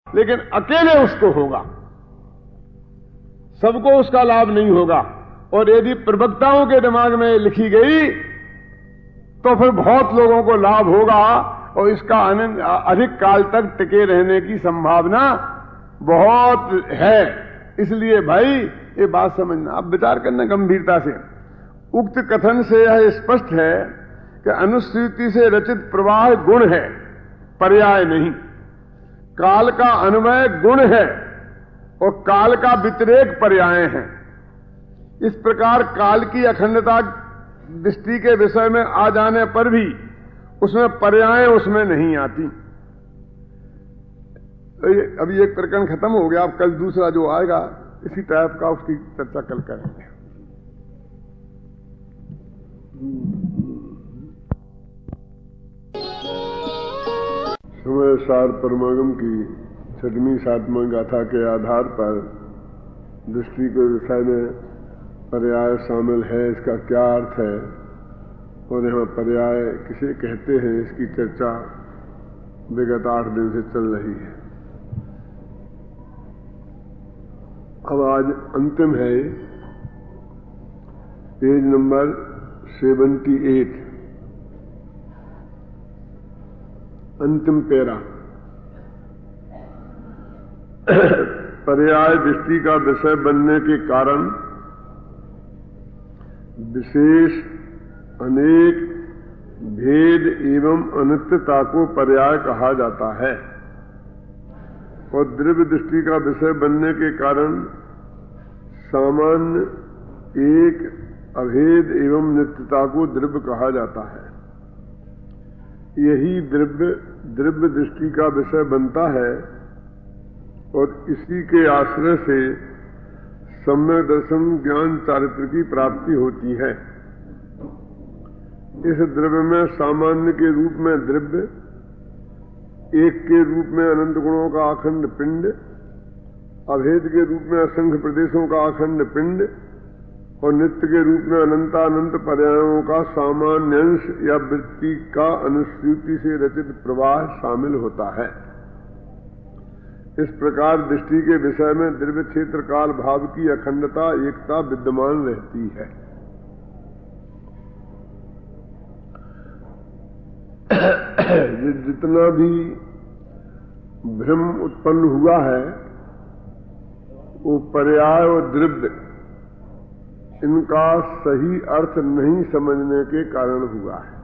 लेकिन अकेले उसको होगा, सबको उसका लाभ नहीं होगा। और यदि प्रवक्ताओं के दिमाग में लिखी गई तो फिर बहुत लोगों को लाभ होगा और इसका अधिक काल तक टिके रहने की संभावना बहुत है। इसलिए भाई ये बात समझना, अब विचार करना गंभीरता से। उक्त कथन से यह स्पष्ट है कि अनुश्रुति से रचित प्रवाह गुण है, पर्याय नहीं। काल का अन्वय गुण है और काल का व्यतिरेक पर्याय है। इस प्रकार काल की अखंडता दृष्टि के विषय में आ जाने पर भी उसमें पर्याय उसमें नहीं आती। अभी एक प्रकरण खत्म हो गया, अब कल दूसरा जो आएगा इसी टाइप का, उसकी चर्चा कल करेंगे। समय सार परमागम की 6वीं 7वीं गाथा के आधार पर दृष्टि के विषय में पर्याय शामिल है, इसका क्या अर्थ है और यहाँ पर्याय किसे कहते हैं, इसकी चर्चा विगत 8 दिन से चल रही है। अब आज अंतिम है पेज नंबर 78, अंतिम पैरा। पर्याय दृष्टि का विषय बनने के कारण विशेष अनेक भेद एवं अनित्यता को पर्याय कहा जाता है और द्रव्य दृष्टि का विषय बनने के कारण सामान्य एक अभेद एवं नित्यता को द्रव्य कहा जाता है। यही द्रव्य दृष्टि का विषय बनता है और इसी के आश्रय से सम्यक दर्शन ज्ञान चारित्र की प्राप्ति होती है। इस द्रव्य में सामान्य के रूप में द्रव्य, एक के रूप में अनंत गुणों का अखंड पिंड, अभेद के रूप में असंख्य प्रदेशों का अखंड पिंड और नित्य के रूप में अनंतानंत पर्यायों का सामान्य अंश या वृत्ति का अनुश्रुति से रचित प्रवाह शामिल होता है। इस प्रकार दृष्टि के विषय में द्रव्य क्षेत्र काल भाव की अखंडता एकता विद्यमान रहती है। जितना भी भ्रम उत्पन्न हुआ है वो पर्याय और द्रव्य इनका सही अर्थ नहीं समझने के कारण हुआ है।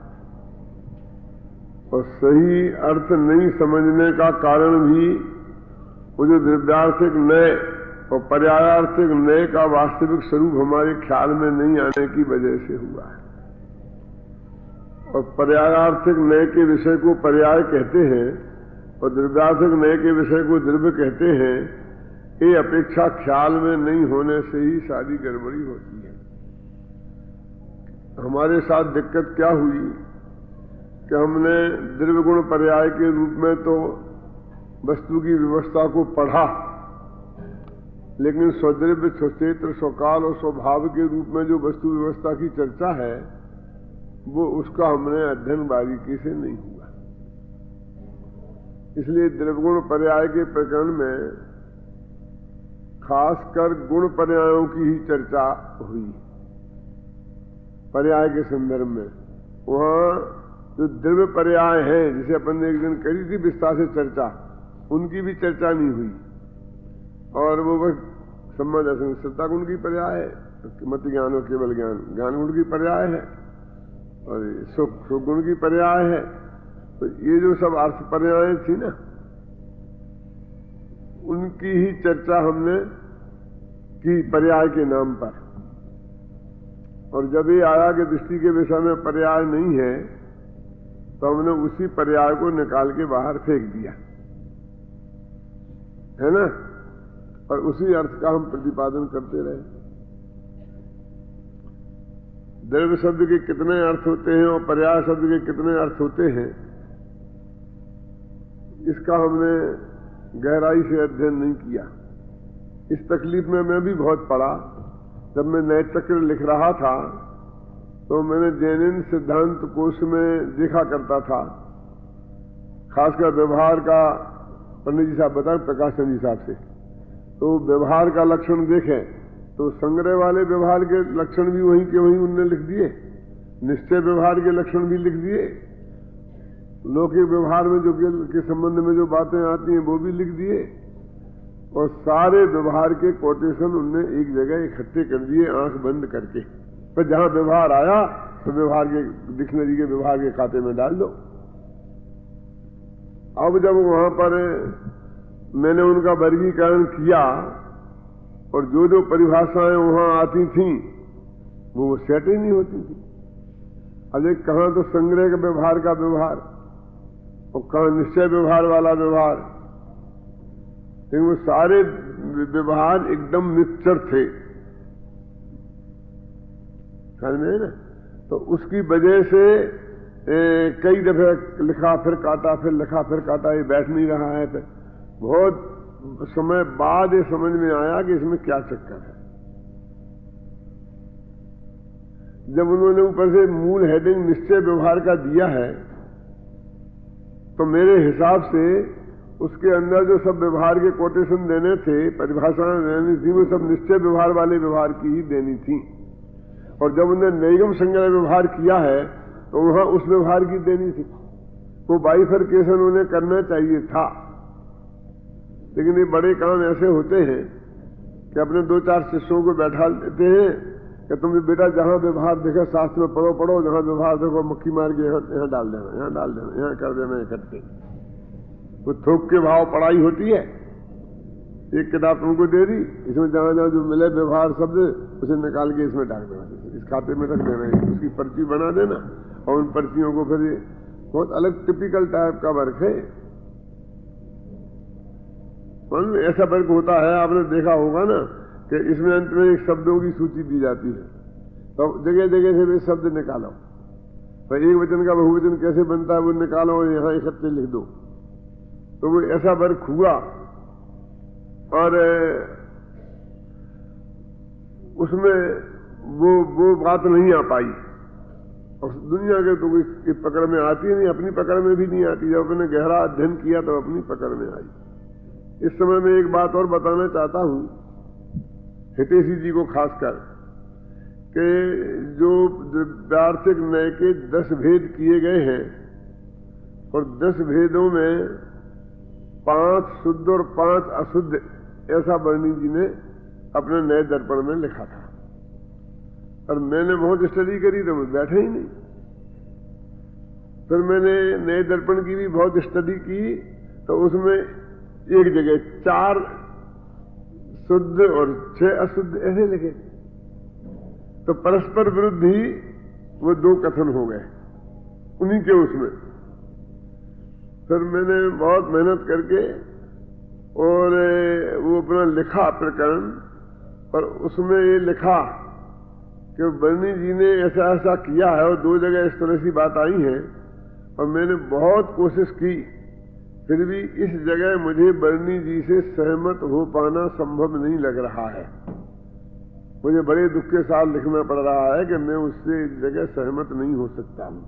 और सही अर्थ नहीं समझने का कारण भी वो जो द्रव्यार्थिक नय और पर्यायार्थिक नय का वास्तविक स्वरूप हमारे ख्याल में नहीं आने की वजह से हुआ है। और पर्यायार्थिक नय के विषय को पर्याय कहते हैं और द्रव्यार्थिक नय के विषय को द्रव्य कहते हैं। ये अपेक्षा ख्याल में नहीं होने से ही सारी गड़बड़ी होती है। हमारे साथ दिक्कत क्या हुई कि हमने द्रव्य गुण पर्याय के रूप में तो वस्तु की व्यवस्था को पढ़ा, लेकिन स्वद्रव्य, स्वक्षेत्र, स्वकाल और स्वभाव के रूप में जो वस्तु व्यवस्था की चर्चा है वो उसका हमने अध्ययन बारीकी से नहीं हुआ। इसलिए द्रव्यगुण पर्याय के प्रकरण में खासकर गुण पर्यायों की ही चर्चा हुई। पर्याय के संदर्भ में वहां जो द्रव्य पर्याय है, जिसे अपन ने एक दिन करी थी विस्तार से चर्चा, उनकी भी चर्चा नहीं हुई। और वो सम्मत असंगता गुण की पर्याय है, मत ज्ञान और केवल ज्ञान ज्ञान गुण की पर्याय है और सुख गुण की पर्याय है। तो ये जो सब अर्थ पर्याय थी ना, उनकी ही चर्चा हमने की पर्याय के नाम पर। और जब ये आया कि दृष्टि के विषय में पर्याय नहीं है तो हमने उसी पर्याय को निकाल के बाहर फेंक दिया, है ना, और उसी अर्थ का हम प्रतिपादन करते रहे। द्रव्य शब्द के कितने अर्थ होते हैं और पर्याय शब्द के कितने अर्थ होते हैं, इसका हमने गहराई से अध्ययन नहीं किया। इस तकलीफ में मैं भी बहुत पड़ा। जब मैं नए चक्र लिख रहा था तो मैंने जैनिन सिद्धांत कोश में देखा करता था, खासकर व्यवहार का पंडित जी साहब बता प्रकाश चंद जी साहब से। तो व्यवहार का लक्षण देखें तो संग्रह वाले व्यवहार के लक्षण भी वहीं के वहीं उनने लिख दिए, निश्चय व्यवहार के लक्षण भी लिख दिए, लौकिक व्यवहार में जो के संबंध में जो बातें आती हैं वो भी लिख दिए, और सारे व्यवहार के कोटेशन उनने एक जगह इकट्ठे कर दिए आंख बंद करके। पर जहां व्यवहार आया तो व्यवहार के डिक्शनरी के व्यवहार के खाते में डाल दो। अब जब वहां पर मैंने उनका वर्गीकरण किया और जो जो परिभाषाएं वहां आती थीं वो सेट ही नहीं होती थी। अब एक कहां तो संग्रह के व्यवहार का व्यवहार और कहां निश्चय व्यवहार वाला व्यवहार, लेकिन वो सारे व्यवहार एकदम मिक्सचर थे, ख्याल में है ना। तो उसकी वजह से कई दफे लिखा फिर काटा, फिर लिखा फिर काटा, ये बैठ नहीं रहा है। फिर बहुत समय बाद ये समझ में आया कि इसमें क्या चक्कर है। जब उन्होंने ऊपर से मूल हेडिंग निश्चय व्यवहार का दिया है तो मेरे हिसाब से उसके अंदर जो सब व्यवहार के कोटेशन देने थे, परिभाषाएं देनी थी, वो सब निश्चय व्यवहार वाले व्यवहार की ही देनी थी। और जब उन्होंने नैगम संग्रह व्यवहार किया है तो वहां उस व्यवहार की देनी थी। वो बाइफरकेशन उन्हें करना चाहिए था, लेकिन ये बड़े काम ऐसे होते हैं कि अपने 2-4 शिष्यों को बैठा देते हैं कि तुम बेटा जहां व्यवहार देखो शास्त्र में पढ़ो पढ़ो, जहां व्यवहार देखो मक्खी मार के यहाँ डाल देना, यहाँ डाल देना, यहाँ कर देना इकट्ठे। वो थोक के भाव पढ़ाई होती है। एक किताब तुमको दे दी, इसमें जहां जहां जो मिले व्यवहार शब्द उसे निकाल के इसमें डाल देना, इस खाते में रख देना, उसकी पर्ची बना देना, और उन पर्चियों को फिर बहुत अलग टिपिकल टाइप का वर्क है। ऐसा वर्क होता है, आपने देखा होगा ना कि इसमें अंत में एक शब्दों की सूची दी जाती है, तो जगह जगह से वे शब्द निकालो, तो एक वचन का बहुवचन कैसे बनता है वो निकालो और यहां इकट्ठे लिख दो। तो वो ऐसा वर्क हुआ और उसमें वो बात नहीं आ पाई, और दुनिया के तो कोई पकड़ में आती नहीं, अपनी पकड़ में भी नहीं आती। जब अपने गहरा अध्ययन किया तो अपनी पकड़ में आई। इस समय मैं एक बात और बताना चाहता हूं हितेशी जी को खासकर, कि जो वार्षिक न्याय के 10 भेद किए गए हैं और 10 भेदों में 5 शुद्ध और 5 अशुद्ध, ऐसा बर्नी जी ने अपने नए दर्पण में लिखा था। और मैंने बहुत स्टडी करी तो मैं बैठा ही नहीं। फिर मैंने नए दर्पण की भी बहुत स्टडी की, तो उसमें एक जगह 4 शुद्ध और 6 अशुद्ध ऐसे लिखे, तो परस्पर विरुद्ध ही वो 2 कथन हो गए उन्हीं के उसमें। फिर मैंने बहुत मेहनत करके और वो अपना लिखा प्रकरण, और उसमें ये लिखा कि बर्नी जी ने ऐसा ऐसा किया है और 2 जगह इस तरह सी बात आई है, और मैंने बहुत कोशिश की, फिर भी इस जगह मुझे बर्नी जी से सहमत हो पाना संभव नहीं लग रहा है। मुझे बड़े दुख के साथ लिखना पड़ रहा है कि मैं उससे इस जगह सहमत नहीं हो सकता हूं।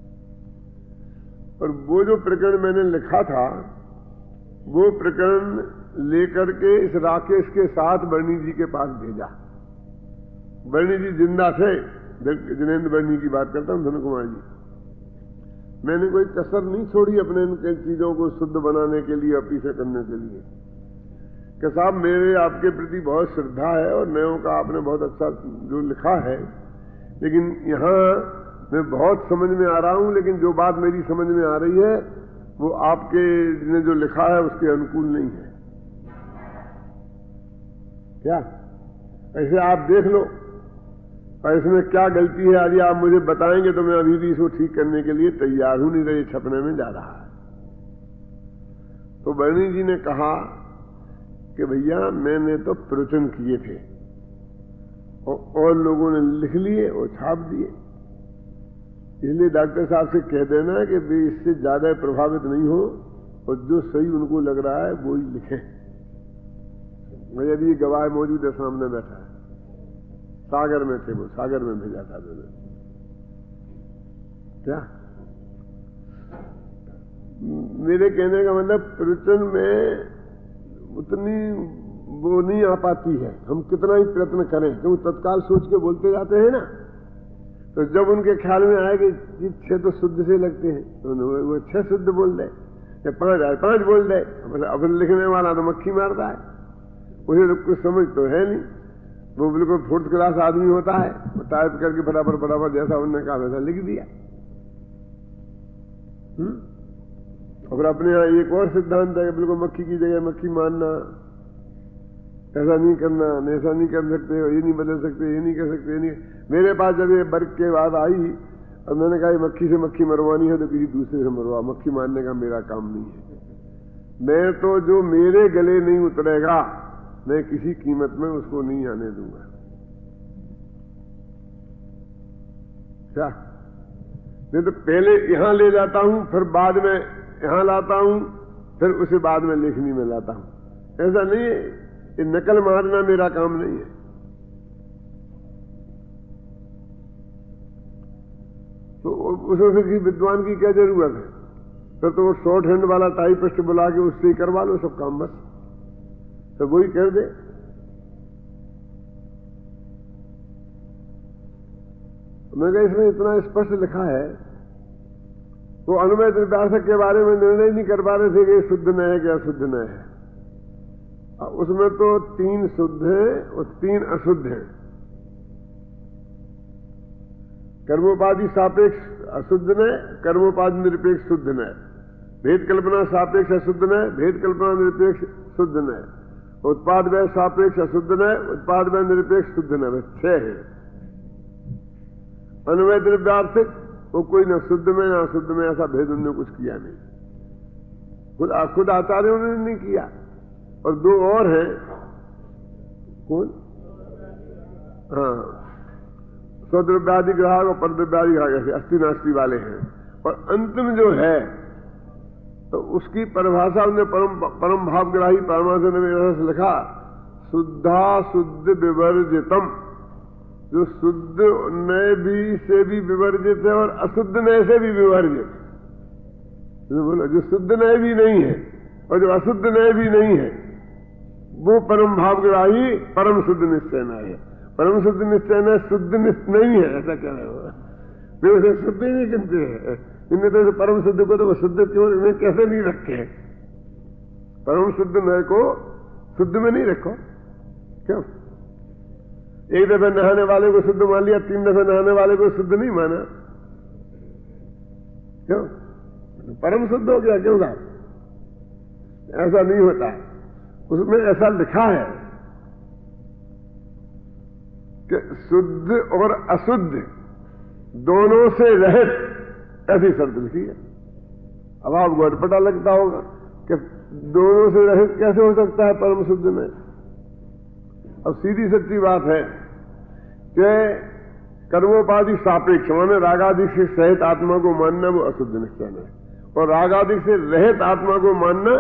और वो जो प्रकरण मैंने लिखा था वो प्रकरण लेकर के इस राकेश के साथ बर्नी जी के पास भेजा। बर्नी जी जिंदा थे, जिनेन्द्र बर्नी की बात करता हूं, धन कुमार जी। मैंने कोई कसर नहीं छोड़ी अपने इन चीजों को शुद्ध बनाने के लिए, अपीछे करने के लिए, कि साहब मेरे आपके प्रति बहुत श्रद्धा है और नयों का आपने बहुत अच्छा जो लिखा है, लेकिन यहाँ मैं बहुत समझ में आ रहा हूं, लेकिन जो बात मेरी समझ में आ रही है वो आपके ने जो लिखा है उसके अनुकूल नहीं है। क्या ऐसे आप देख लो और इसमें क्या गलती है, यदि आप मुझे बताएंगे तो मैं अभी भी इसको ठीक करने के लिए तैयार हूं, नहीं तो ये छपने में जा रहा है। तो बर्नी जी ने कहा कि भैया मैंने तो प्रवचन किए थे और लोगों ने लिख लिए और छाप दिए, इसलिए डॉक्टर साहब से कह देना कि वे इससे ज्यादा प्रभावित नहीं हो और जो सही उनको लग रहा है वो ही लिखें। मैं अभी गवाह मौजूद है, सामने बैठा है, सागर में थे वो, सागर में भेजा था मैंने। क्या मेरे कहने का मतलब प्रवचन में उतनी वो नहीं आ पाती है, हम कितना ही प्रयत्न करें, क्योंकि तत्काल सोच के बोलते जाते हैं ना। तो जब उनके ख्याल में आए कि 6 तो शुद्ध से लगते हैं, तो वो 6 शुद्ध बोल दे या 5 आए 5 बोल दे। मतलब अब लिखने वाला तो मक्खी मारता है, उसे तो कुछ समझ तो है नहीं। वो बिल्कुल 4th क्लास आदमी होता है, वो टाइप करके बराबर जैसा उन्होंने कहा वैसा लिख दिया। और अपने यहाँ एक और सिद्धांत है, बिल्कुल मक्खी की जगह मक्खी मानना, ऐसा नहीं करना, ऐसा नहीं कर सकते, ये नहीं बदल सकते, ये नहीं कर सकते, ये नहीं। मेरे पास जब ये वर्ग के बाद आई और मैंने कहा मक्खी से मक्खी मरवानी है तो किसी दूसरे से मरवा, मक्खी मारने का मेरा काम नहीं है। मैं तो जो मेरे गले नहीं उतरेगा मैं किसी कीमत में उसको नहीं आने दूंगा। क्या मैं तो पहले यहां ले जाता हूं, फिर बाद में यहां लाता हूं, फिर उसे बाद में लेखनी में लाता हूं। ऐसा नहीं है, ये नकल मारना मेरा काम नहीं है। तो उसमें किसी विद्वान की क्या जरूरत है? फिर तो वो शॉर्ट हैंड वाला टाइपिस्ट बुला के उससे ही करवा लो सब काम, बस तो वही कर दे। मैं कहा इसमें इतना स्पष्ट लिखा है, वो अनुमेय द्रव्यार्थक के बारे में निर्णय नहीं कर पा रहे थे कि शुद्ध न है कि अशुद्ध न है। उसमें तो 3 शुद्ध हैं और 3 अशुद्ध हैं। कर्मोपाधि सापेक्ष अशुद्ध न, कर्मोपाधि निरपेक्ष शुद्ध न, भेद कल्पना सापेक्ष अशुद्ध न, भेद कल्पना निरपेक्ष शुद्ध न, उत्पाद व्यय सापेक्ष अशुद्ध न, उत्पाद व्यय निरपेक्ष शुद्ध न, बस 6 है। अनुमेय द्रव्यार्थक वो कोई न शुद्ध में न अशुद्ध में ऐसा भेद उन्होंने कुछ किया नहीं, खुद आचार्यों ने नहीं किया। और 2 और हैं, कौन? हाँ, स्वद्रव्यादि ग्राहक और परद्रव्यादि ग्राहक, ऐसे अस्थि नास्ति वाले हैं। और अंतिम जो है तो उसकी परिभाषा उन्हें परम भावग्राही परमानंद ने ऐसा लिखा, शुद्धा शुद्ध विवर्जितम, जो शुद्ध नए भी से भी विवर्जित है और अशुद्ध नए से भी विवर्जित। बोलो जो शुद्ध नए भी नहीं है और जो अशुद्ध नए भी नहीं है, वो परम भावग्राही परम शुद्ध निश्चय न है। परम शुद्ध निश्चय न शुद्ध नहीं है, ऐसा कह रहे हो। वे उसे शुद्ध ही नहीं गिनते हैं। इनमें तो परम शुद्ध को तो वो शुद्ध क्यों इन्हें कैसे नहीं रखे? परम शुद्ध नए को शुद्ध में नहीं रखो, क्यों? एक दफे नहाने वाले को शुद्ध मान लिया, 3 दफे नहाने वाले को शुद्ध नहीं माना, क्यों? परम शुद्ध हो गया, क्यों साहब? ऐसा नहीं होता है। उसमें ऐसा लिखा है कि शुद्ध और अशुद्ध दोनों से रहित, ऐसी शर्त लिखी है। अब आपको अटपटा लगता होगा कि दोनों से रहित कैसे हो सकता है परम शुद्ध में? अब सीधी सच्ची बात है कि कर्मोपाधि सापेक्ष माने रागादिक से सहित आत्मा को मानना वो अशुद्ध निश्चय है, और रागादिक से रहित आत्मा को मानना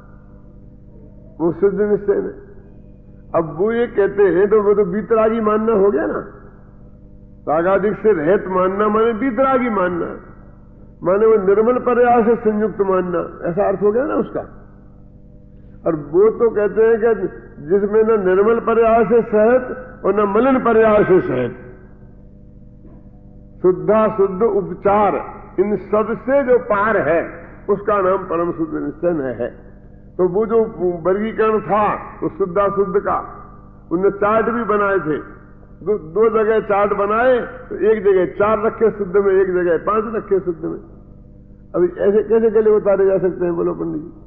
वो शुद्ध निश्चय है। अब वो ये कहते हैं तो वो तो बीतरागी मानना हो गया ना। रागादिक से रहित मानना माने बीतरागी मानना, माने वो निर्मल पर्याय से संयुक्त मानना, ऐसा अर्थ हो गया ना उसका। और वो तो कहते हैं कि जिसमें न निर्मल पर्याय से सहित और न मलिन पर्याय से सहित, शुद्धा शुद्ध उपचार, इन सब से जो पार है उसका नाम परम शुद्ध निश्चय न है। तो वो जो वर्गीकरण था तो शुद्धा शुद्ध का, उनने चार्ट भी बनाए थे। 2 जगह चार्ट बनाए, तो एक जगह 4 रखे शुद्ध में, एक जगह 5 रखे शुद्ध में। अभी ऐसे कैसे गले उतारे जा सकते हैं, बोलो पंडित जी?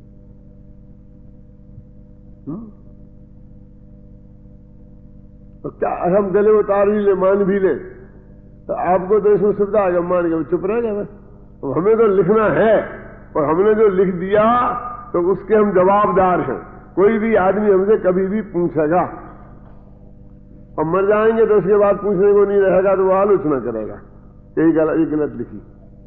तो क्या हम गले उतार भी ले, मान भी ले, तो आपको तो इसमें सुविधा आएगा, मान के चुप रहेगा बस। तो हमें तो लिखना है, और हमने जो लिख दिया तो उसके हम जवाबदार हैं। कोई भी आदमी हमसे कभी भी पूछेगा और मर जाएंगे तो उसके बाद पूछने को नहीं रहेगा, तो वो आलोचना करेगा, यही गलत लिखी।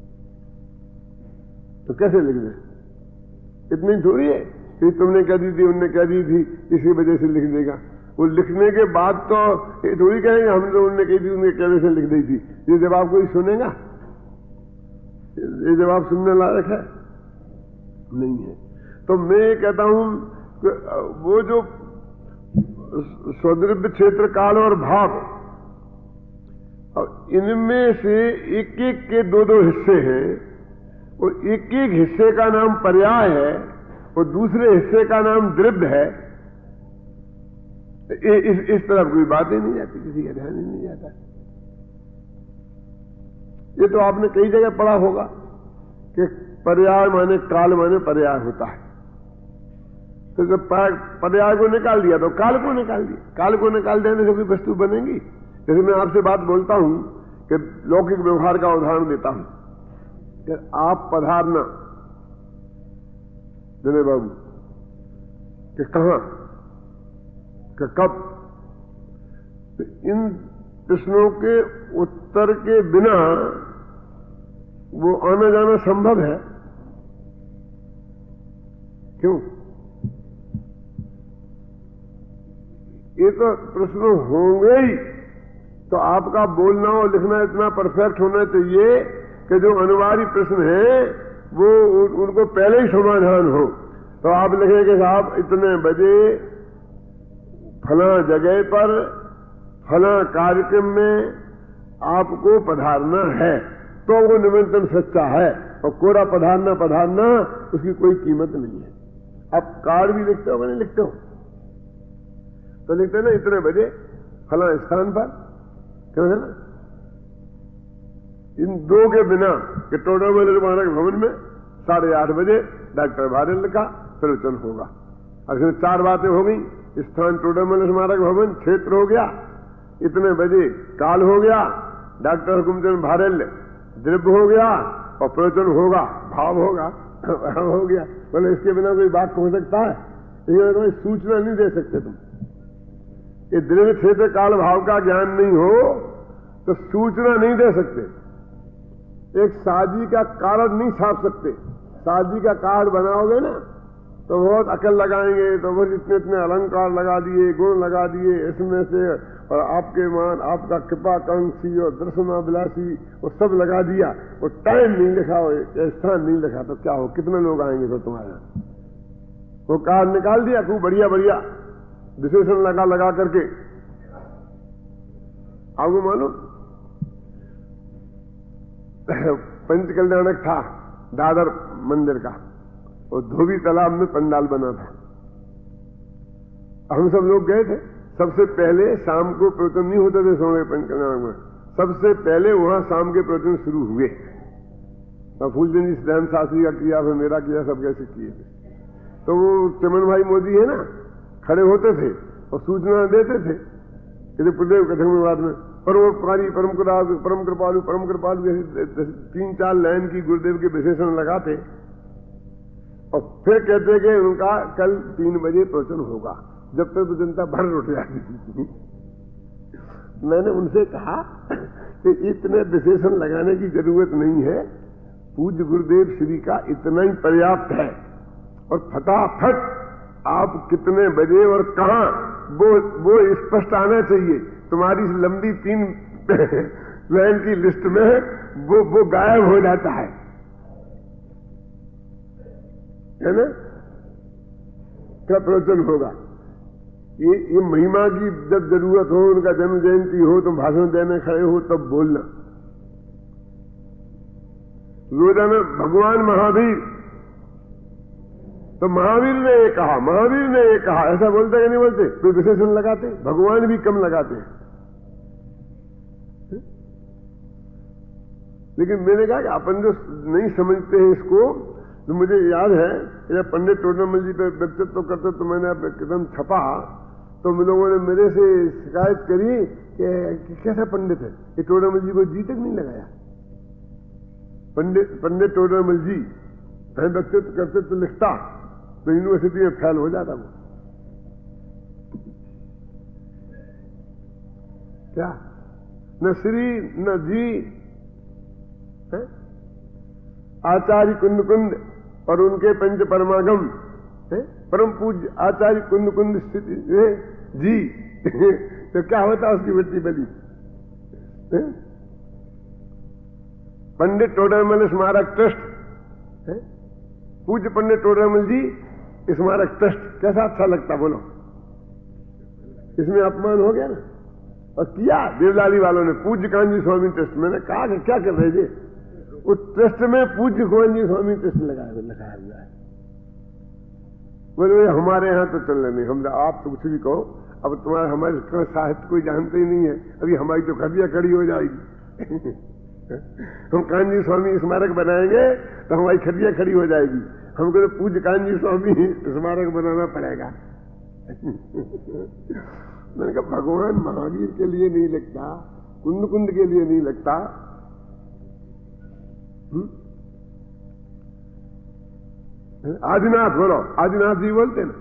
तो कैसे लिख दे? इतनी थोड़ी है कि तुमने कह दी थी, उनने कह दी थी, इसी वजह से लिख देगा। वो लिखने के बाद तो ये थोड़ी कहेंगे हम तो उनने कही थी, उनके कहने से लिख दी थी। ये जवाब कोई सुनेगा? ये जवाब सुनने लायक है? नहीं है। तो मैं कहता हूं कि वो जो स्वद्रव्य क्षेत्र काल और भाव, इनमें से एक एक के दो दो हिस्से हैं, और एक एक हिस्से का नाम पर्याय है और दूसरे हिस्से का नाम द्रव्य है। इस तरफ कोई बात ही नहीं जाती, किसी का ध्यान ही नहीं जाता। ये तो आपने कई जगह पढ़ा होगा कि पर्याय माने काल माने पर्याय होता है। तो जब पर्याय को निकाल दिया तो काल को निकाल दिया। काल को निकाल देने से कोई वस्तु बनेगी? जैसे मैं आपसे बात बोलता हूं कि लौकिक व्यवहार का उदाहरण देता हूं कि आप पधारना विनय बाबू, कि कहां, कि कब, तो इन प्रश्नों के उत्तर के बिना वो आना जाना संभव है? क्यों? ये तो प्रश्न होंगे ही, तो आपका बोलना और लिखना इतना परफेक्ट होना चाहिए कि जो अनिवार्य प्रश्न है वो उनको पहले ही समाधान हो। तो आप लिखें कि साहब इतने बजे फला जगह पर फला कार्यक्रम में आपको पधारना है, तो वो निमंत्रण सच्चा है। और कोरा पधारना उसकी कोई कीमत नहीं है। आप कार्ड भी लिखते हो कि नहीं लिखते हो? तो लिखते ना इतने बजे फला स्थान पर, क्या है ना? इन दो के बिना कि टोडामल स्मारक भवन में 8:30 बजे डॉक्टर भारल का प्रवचन होगा। और इसमें 4 बातें हो गई। स्थान टोडामल स्मारक भवन, क्षेत्र हो गया, इतने बजे काल हो गया, डॉक्टर हुकुमचंद भारल द्रव्य हो गया, और प्रवचन होगा, भाव होगा, हो गया। बोले इसके बिना कोई बात हो सकता है? ये कोई सूचना नहीं दे सकते तुम। ये द्रव्य क्षेत्र काल भाव का ज्ञान नहीं हो तो सूचना नहीं दे सकते। एक शादी का कार्ड नहीं छाप सकते। शादी का कार्ड बनाओगे ना तो बहुत अकल लगाएंगे, तो बस इतने इतने अलंकार लगा दिए, गुण लगा दिए इसमें से, और आपके मान, आपका कृपाकांक्षी और दर्शनाभिलाषी, वो सब लगा दिया, और टाइम नहीं लिखा, स्थान नहीं लिखा, तो क्या हो? कितने लोग आएंगे फिर तुम्हारे यहाँ? वो कार्ड निकाल दिया खूब बढ़िया बढ़िया विशेषण लगा करके। आपको मालूम पंच कल्याणक था दादर मंदिर का, और धोबी तालाब में पंडाल बना था। हम सब लोग गए थे। सबसे पहले शाम को प्रवचन नहीं होते थे सोने पंच कल्याणक में, सबसे पहले वहां शाम के प्रवचन शुरू हुए। फूलचंद जी सदानंद शास्त्री का किया, फिर मेरा किया, सब कैसे किए थे। तो वो चमन भाई मोदी है ना, खड़े होते थे और सूचना देते थे कि प्रदेव कथक में परोपकारी परम कृपालु ऐसे 3-4 लाइन की गुरुदेव के विशेषण लगाते, और फिर कहते कि उनका कल 3 बजे प्रवचन होगा। जब तक तो जनता भर उठ जाती थी। मैंने उनसे कहा कि इतने विशेषण लगाने की जरूरत नहीं है, पूज्य गुरुदेव श्री का इतना ही पर्याप्त है, और फटाफट आप कितने बजे और कहां वो स्पष्ट आना चाहिए। तुम्हारी लंबी 3 लाइन की लिस्ट में वो गायब हो जाता है ना? क्या प्रवचन होगा? ये महिमा की जब जरूरत हो, उनका जन्म जयंती हो, तुम भाषण देने खड़े हो, तब बोलना। रोजाना भगवान महावीर, तो महावीर ने ये कहा, ऐसा बोलते कि नहीं बोलते? कोई विशेषण लगाते? भगवान भी कम लगाते हैं। लेकिन मैंने कहा कि अपन जो नहीं समझते हैं इसको, तो मुझे याद है जब पंडित टोडामल जी पे व्यक्तित्व करते तो मैंने एकदम छपा, तो लोगों ने मेरे से शिकायत करी कि कैसा पंडित है, ये टोडामल जी को जी तक नहीं लगाया। पंडित टोडामल जी व्यक्तित्व करते तो लिखता, तो यूनिवर्सिटी में फेल हो जाता वो। क्या न श्री न जी, आचार्य कुंद कुंद और उनके पंच परमागम, परम पूज्य आचार्य कुंद कुंद स्थिति जी। तो क्या होता उसकी वृत्ति बली? पंडित टोडामल स्मारक ट्रस्ट पूज्य पंडित टोडरमल जी स्मारक ट्रस्ट कैसा अच्छा लगता बोलो? इसमें अपमान हो गया ना। और किया देवलाली वालों ने, पूज्य कांजी स्वामी ट्रस्ट। मैंने कहा कि क्या कर रहे थे? उस ट्रस्ट में पूज्य कांजी स्वामी ट्रस्ट लगाया हुआ है। बोले हमारे यहाँ तो चल रहे नहीं, हम आप तो कुछ भी कहो, अब तुम्हारे हमारे साहित्य कोई जानते ही नहीं है, अभी हमारी तो खड़िया खड़ी हो जाएगी। हम कांजी स्वामी स्मारक बनाएंगे तो हमारी खड़िया खड़ी हो जाएगी, हमको तो पूज्य कांजी स्वामी स्मारक बनाना पड़ेगा। मैंने कहा भगवान महावीर के लिए नहीं लगता, कुंद कुंद के लिए नहीं लगता। आदिनाथ बोलो, आदिनाथ जी बोलते ना,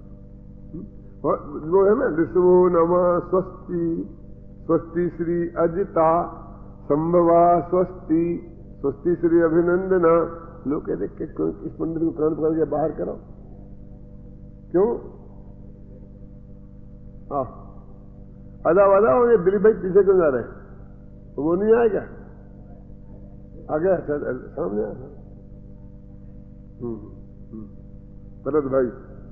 वो है ना, विश्वो नमः स्वस्ति स्वस्ति श्री अजिता संभवा स्वस्ति स्वस्ति श्री अभिनंदना। लोग कहते इस पंडित को प्राण पकड़ के बाहर करो, क्यों? अदा वादा हो गए, दिलीप भाई पीछे क्यों जा रहे हैं? वो नहीं आएगा? आ गया सामने आ। भरत भाई,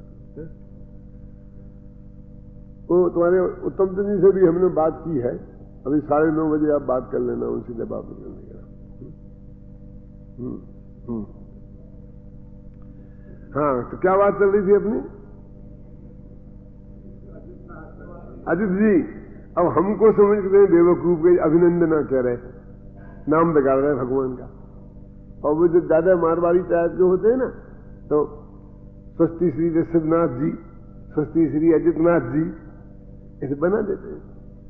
वो तुम्हारे उत्तम जी से भी हमने बात की है, अभी 9:30 बजे आप बात कर लेना उनसे जब आप निकलने का। हाँ, तो क्या बात चल रही थी अपनी? अजित जी, अब हमको समझते हैं बेवकूफ के, अभिनंदना कह रहे, नाम बिगाड़ रहे भगवान का। और वो जो ज्यादा मारवाड़ी टाइप के होते हैं ना, तो स्वस्ति श्री ऋषभनाथ जी, स्वस्ति श्री अजितनाथ जी, ऐसे बना देते हैं।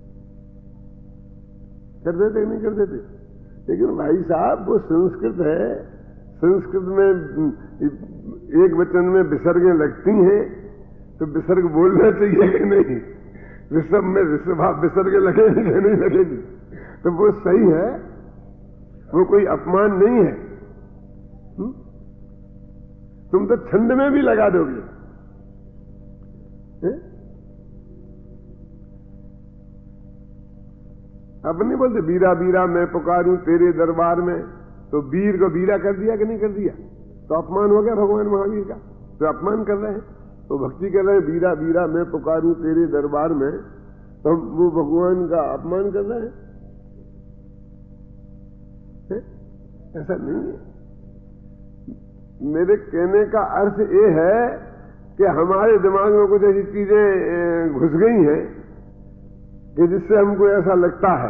कर देते नहीं कर देते? लेकिन भाई साहब वो संस्कृत है, संस्कृत में एक वचन में विसर्गें लगती हैं, तो विसर्ग बोलना चाहिए कि नहीं? ऋषभ में ऋषभा विसर्ग लगेगी कि नहीं लगेगी? तो वो सही है, वो कोई अपमान नहीं है। तुम तो छंद में भी लगा दोगे। अब नहीं बोलते बीरा बीरा मैं पुकारूं तेरे दरबार में, तो वीर को बीरा कर दिया कि नहीं कर दिया? तो अपमान हो गया भगवान महावीर का, तो अपमान कर रहे हैं। तो भक्ति कर रहे हैं, बीरा बीरा मैं पुकारूं तेरे दरबार में, तो हम वो भगवान का अपमान कर रहे हैं? ऐसा नहीं है। मेरे कहने का अर्थ ये है कि हमारे दिमाग में कुछ ऐसी चीजें घुस गई हैं कि जिससे हमको ऐसा लगता है।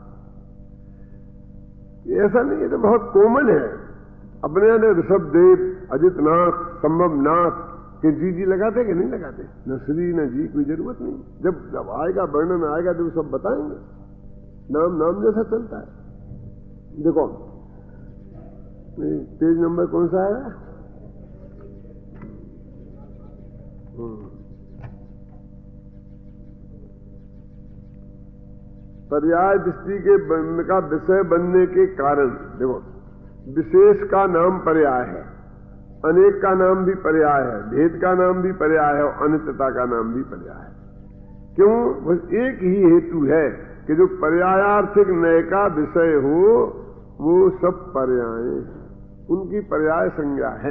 ऐसा नहीं है, तो बहुत कॉमन है। अपने यहाँ ऋषभदेव, अजितनाथ, संभवनाथ के जी लगाते कि नहीं लगाते? न श्री न जी, कोई जरूरत नहीं। जब आएगा वर्णन आएगा तो सब बताएंगे, नाम नाम जैसा चलता है। देखो पेज नंबर कौन सा है? पर्याय दृष्टि के का विषय बनने के कारण, देखो विशेष का नाम पर्याय है, अनेक का नाम भी पर्याय है, भेद का नाम भी पर्याय है, और अनित्यता का नाम भी पर्याय है। क्यों? बस एक ही हेतु है कि जो पर्यायार्थिक नय का विषय हो वो सब पर्याय, उनकी पर्याय संज्ञा है।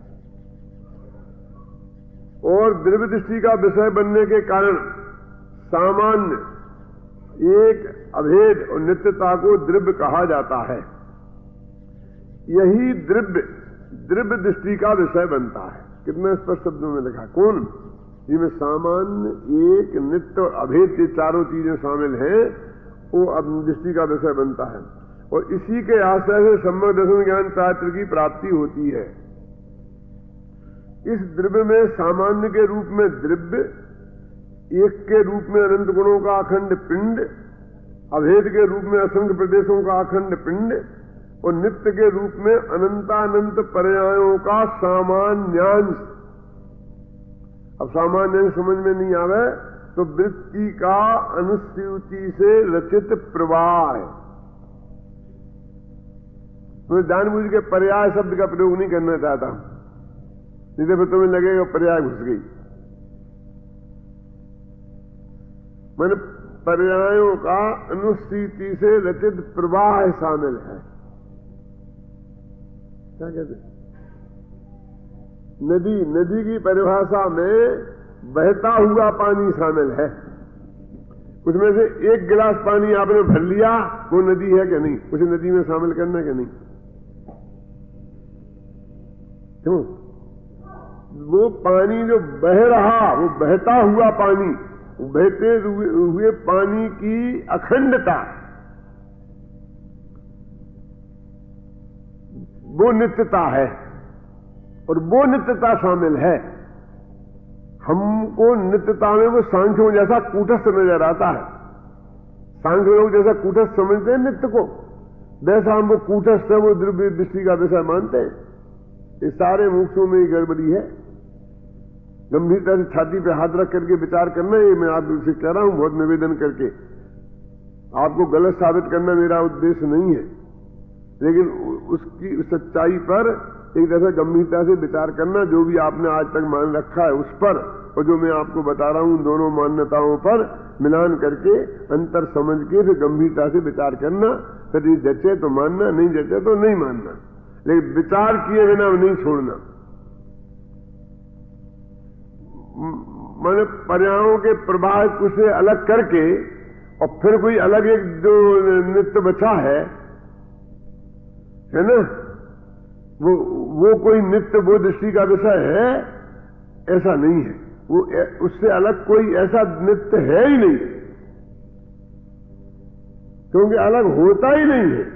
और द्रव्य दृष्टि का विषय बनने के कारण सामान्य एक अभेद और नित्यता को द्रव्य कहा जाता है। यही द्रव्य दृष्टि का विषय बनता है। कितने स्पष्ट शब्दों में लिखा? कौन? जिसमें सामान्य, एक, नित्य और अभेद की चारों चीजें शामिल हैं, वो अब दृष्टि का विषय बनता है। और इसी के आश्रय से सम्यक दर्शन ज्ञान शास्त्र की प्राप्ति होती है। इस द्रव्य में सामान्य के रूप में द्रव्य, एक के रूप में अनंत गुणों का अखंड पिंड, अभेद के रूप में असंख्य प्रदेशों का अखंड पिंड, और नित्य के रूप में अनंतानंत पर्यायों का सामान्यांश। अब सामान्यांश समझ में नहीं आवे तो वृत्ति का अनुसूची से रचित प्रवाह है। मैं जानबूझ के पर्याय शब्द का प्रयोग नहीं करना चाहता, नहीं तो फिर तुम्हें लगेगा पर्याय घुस गई। मैंने पर्यायों का अनुसूची से रचित प्रवाह शामिल है। क्या कहते? नदी की परिभाषा में बहता हुआ पानी शामिल है। उसमें से एक गिलास पानी आपने भर लिया, वो नदी है कि नहीं? उसे नदी में शामिल करना कि नहीं? क्यों? वो पानी जो बह रहा, वो बहता हुआ पानी, बहते हुए पानी की अखंडता, वो नित्यता है, और वो नित्यता शामिल है। हमको नित्यता में वो सांख्यों जैसा कूटस्थ नजर आता है। सांख्य लोग जैसा कूटस्थ समझते हैं नित्य को, वैसा हम वो कूटस्थ है, वो द्रव्य दृष्टि का विषय मानते हैं। इस सारे मोक्षों में ही गड़बड़ी है। गंभीरता से छाती पे हाथ रख करके विचार करना, ये मैं आपसे कह रहा हूं बहुत निवेदन करके। आपको गलत साबित करना मेरा उद्देश्य नहीं है, लेकिन उसकी सच्चाई पर एक दफा गंभीरता से विचार करना। जो भी आपने आज तक मान रखा है उस पर, और जो मैं आपको बता रहा हूं दोनों मान्यताओं पर मिलान करके अंतर समझ के फिर गंभीरता से विचार करना। फिर जचे तो मानना, नहीं जचे तो नहीं मानना, लेकिन विचार किए बिना नहीं छोड़ना। मैंने पर्यायों के प्रवाह से अलग करके और फिर कोई अलग एक जो नित्य बचा है ना, वो कोई नित्य वो दृष्टि का विषय है, ऐसा नहीं है। वो उससे अलग कोई ऐसा नित्य है ही नहीं, क्योंकि अलग होता ही नहीं है।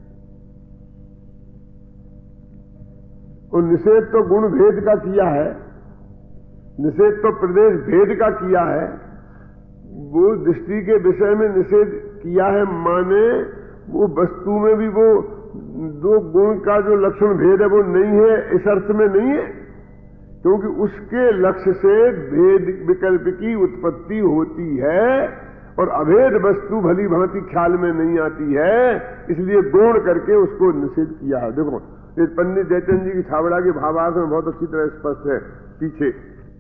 और निषेध तो गुण भेद का किया है, निषेध तो प्रदेश भेद का किया है। वो दृष्टि के विषय में निषेध किया है, माने वो वस्तु में भी वो दो गुण का जो लक्षण भेद है वो नहीं है, इस अर्थ में नहीं है, क्योंकि उसके लक्ष्य से भेद विकल्प की उत्पत्ति होती है और अभेद वस्तु भली भांति ख्याल में नहीं आती है, इसलिए गौण करके उसको निषेध किया है। देखो ये पंडित जयचंद जी की छाबड़ा के भावार्थ में बहुत अच्छी तरह स्पष्ट है। पीछे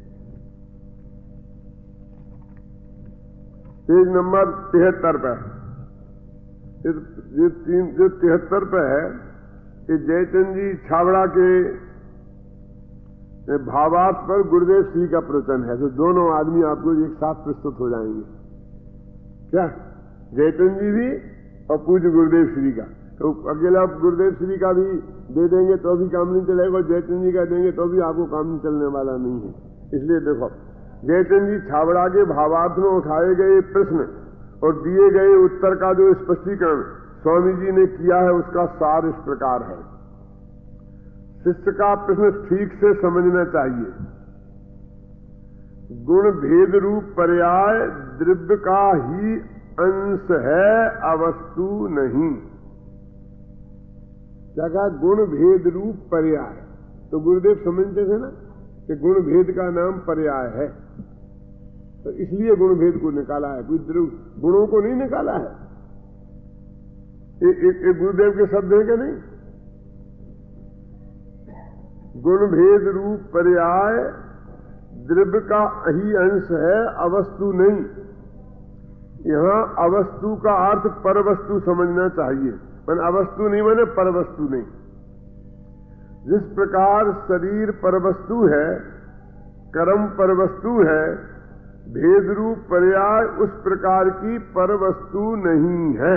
पेज नंबर 73 पर, ये 73 पे है, ये जयचंद जी छाबड़ा के भावार्थ पर गुरुदेव श्री का प्रवचन है। तो दोनों आदमी आपको एक साथ प्रस्तुत हो जाएंगे, क्या जयचंद जी भी और पूज्य गुरुदेव श्री का। तो अकेला गुरुदेव श्री का भी दे देंगे तो भी काम नहीं चलेगा, जयचंद जी का देंगे तो भी आपको काम नहीं चलने वाला नहीं है। इसलिए देखो जयचंद जी छाबड़ा के भावार्थ में उठाए गए प्रश्न और दिए गए उत्तर का जो स्पष्टीकरण स्वामी जी ने किया है उसका सार इस प्रकार है। शिष्य का प्रश्न ठीक से समझना चाहिए। गुण भेद रूप पर्याय द्रव्य का ही अंश है, अवस्तु नहीं। क्या कहा? गुण भेद रूप पर्याय। तो गुरुदेव समझते थे ना कि गुण भेद का नाम पर्याय है, तो इसलिए गुण भेद को निकाला है, कोई गुणों को नहीं निकाला है। एक गुरुदेव के शब्द है क्या? नहीं। गुण भेद रूप पर्याय द्रव्य का ही अंश है, अवस्तु नहीं। यहां अवस्तु का अर्थ परवस्तु समझना चाहिए। मैंने अवस्तु नहीं माने परवस्तु नहीं। जिस प्रकार शरीर परवस्तु है, कर्म परवस्तु है, भेद रूप पर्याय उस प्रकार की परवस्तु नहीं है।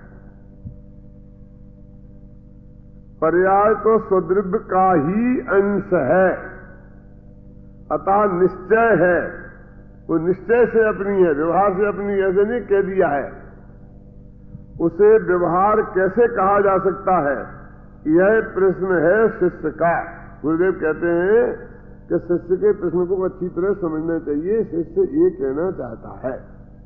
पर्याय तो स्वद्रव्य का ही अंश है, अतः निश्चय है। वो निश्चय से अपनी है, व्यवहार से अपनी ऐसे नहीं कह दिया है। उसे व्यवहार कैसे कहा जा सकता है, यह प्रश्न है शिष्य का। गुरुदेव कहते हैं कि शिष्य के प्रश्न को अच्छी तरह समझना चाहिए। शिष्य ये कहना चाहता है।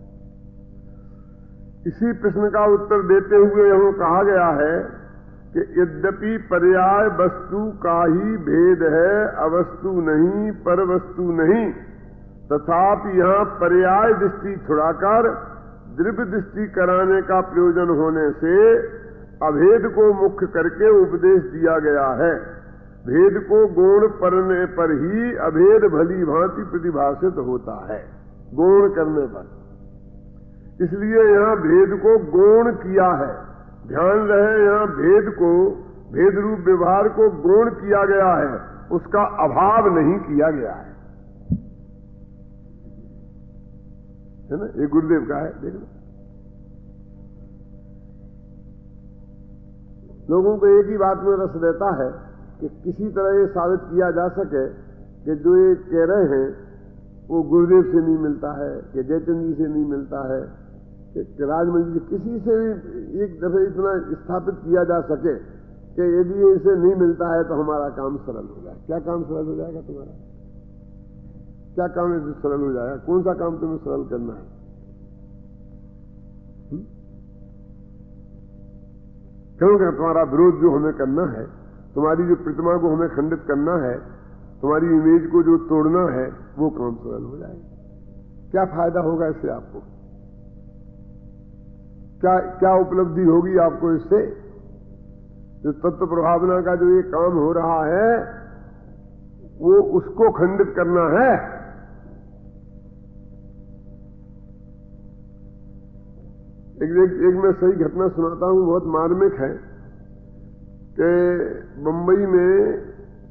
इसी प्रश्न का उत्तर देते हुए यहां कहा गया है कि यद्यपि पर्याय वस्तु का ही भेद है, अवस्तु नहीं, परवस्तु नहीं, तथापि यहां पर्याय दृष्टि छुड़ाकर द्रव्य दृष्टि कराने का प्रयोजन होने से अभेद को मुख्य करके उपदेश दिया गया है। भेद को गौण करने पर ही अभेद भली भांति प्रतिभाषित होता है, गौण करने पर। इसलिए यहां भेद को गौण किया है। ध्यान रहे, यहां भेद को, भेद रूप व्यवहार को गौण किया गया है। उसका अभाव नहीं किया गया है ना। ये गुरुदेव का है, देख लो। लोगों को एक ही बात में रस रहता है कि किसी तरह ये साबित किया जा सके कि जो ये कह रहे हैं वो गुरुदेव से नहीं मिलता है, कि जयचंद जी से नहीं मिलता है, कि राजमल जी, किसी से भी एक दफे इतना स्थापित किया जा सके कि यदि इसे नहीं मिलता है तो हमारा काम सरल हो जाए। क्या काम सरल हो जाएगा तुम्हारा? क्या काम है जो सरल हो जाएगा? कौन सा काम तुम्हें सरल करना है? क्योंकि तुम्हारा विरोध जो हमें करना है, तुम्हारी जो प्रतिमा को हमें खंडित करना है, तुम्हारी इमेज को जो तोड़ना है, वो काम सरल हो जाएगा। क्या फायदा होगा इससे आपको? क्या उपलब्धि होगी आपको इससे? जो तत्व प्रभावना का जो ये काम हो रहा है वो उसको खंडित करना है। एक मैं सही घटना सुनाता हूं, बहुत मार्मिक है कि बंबई में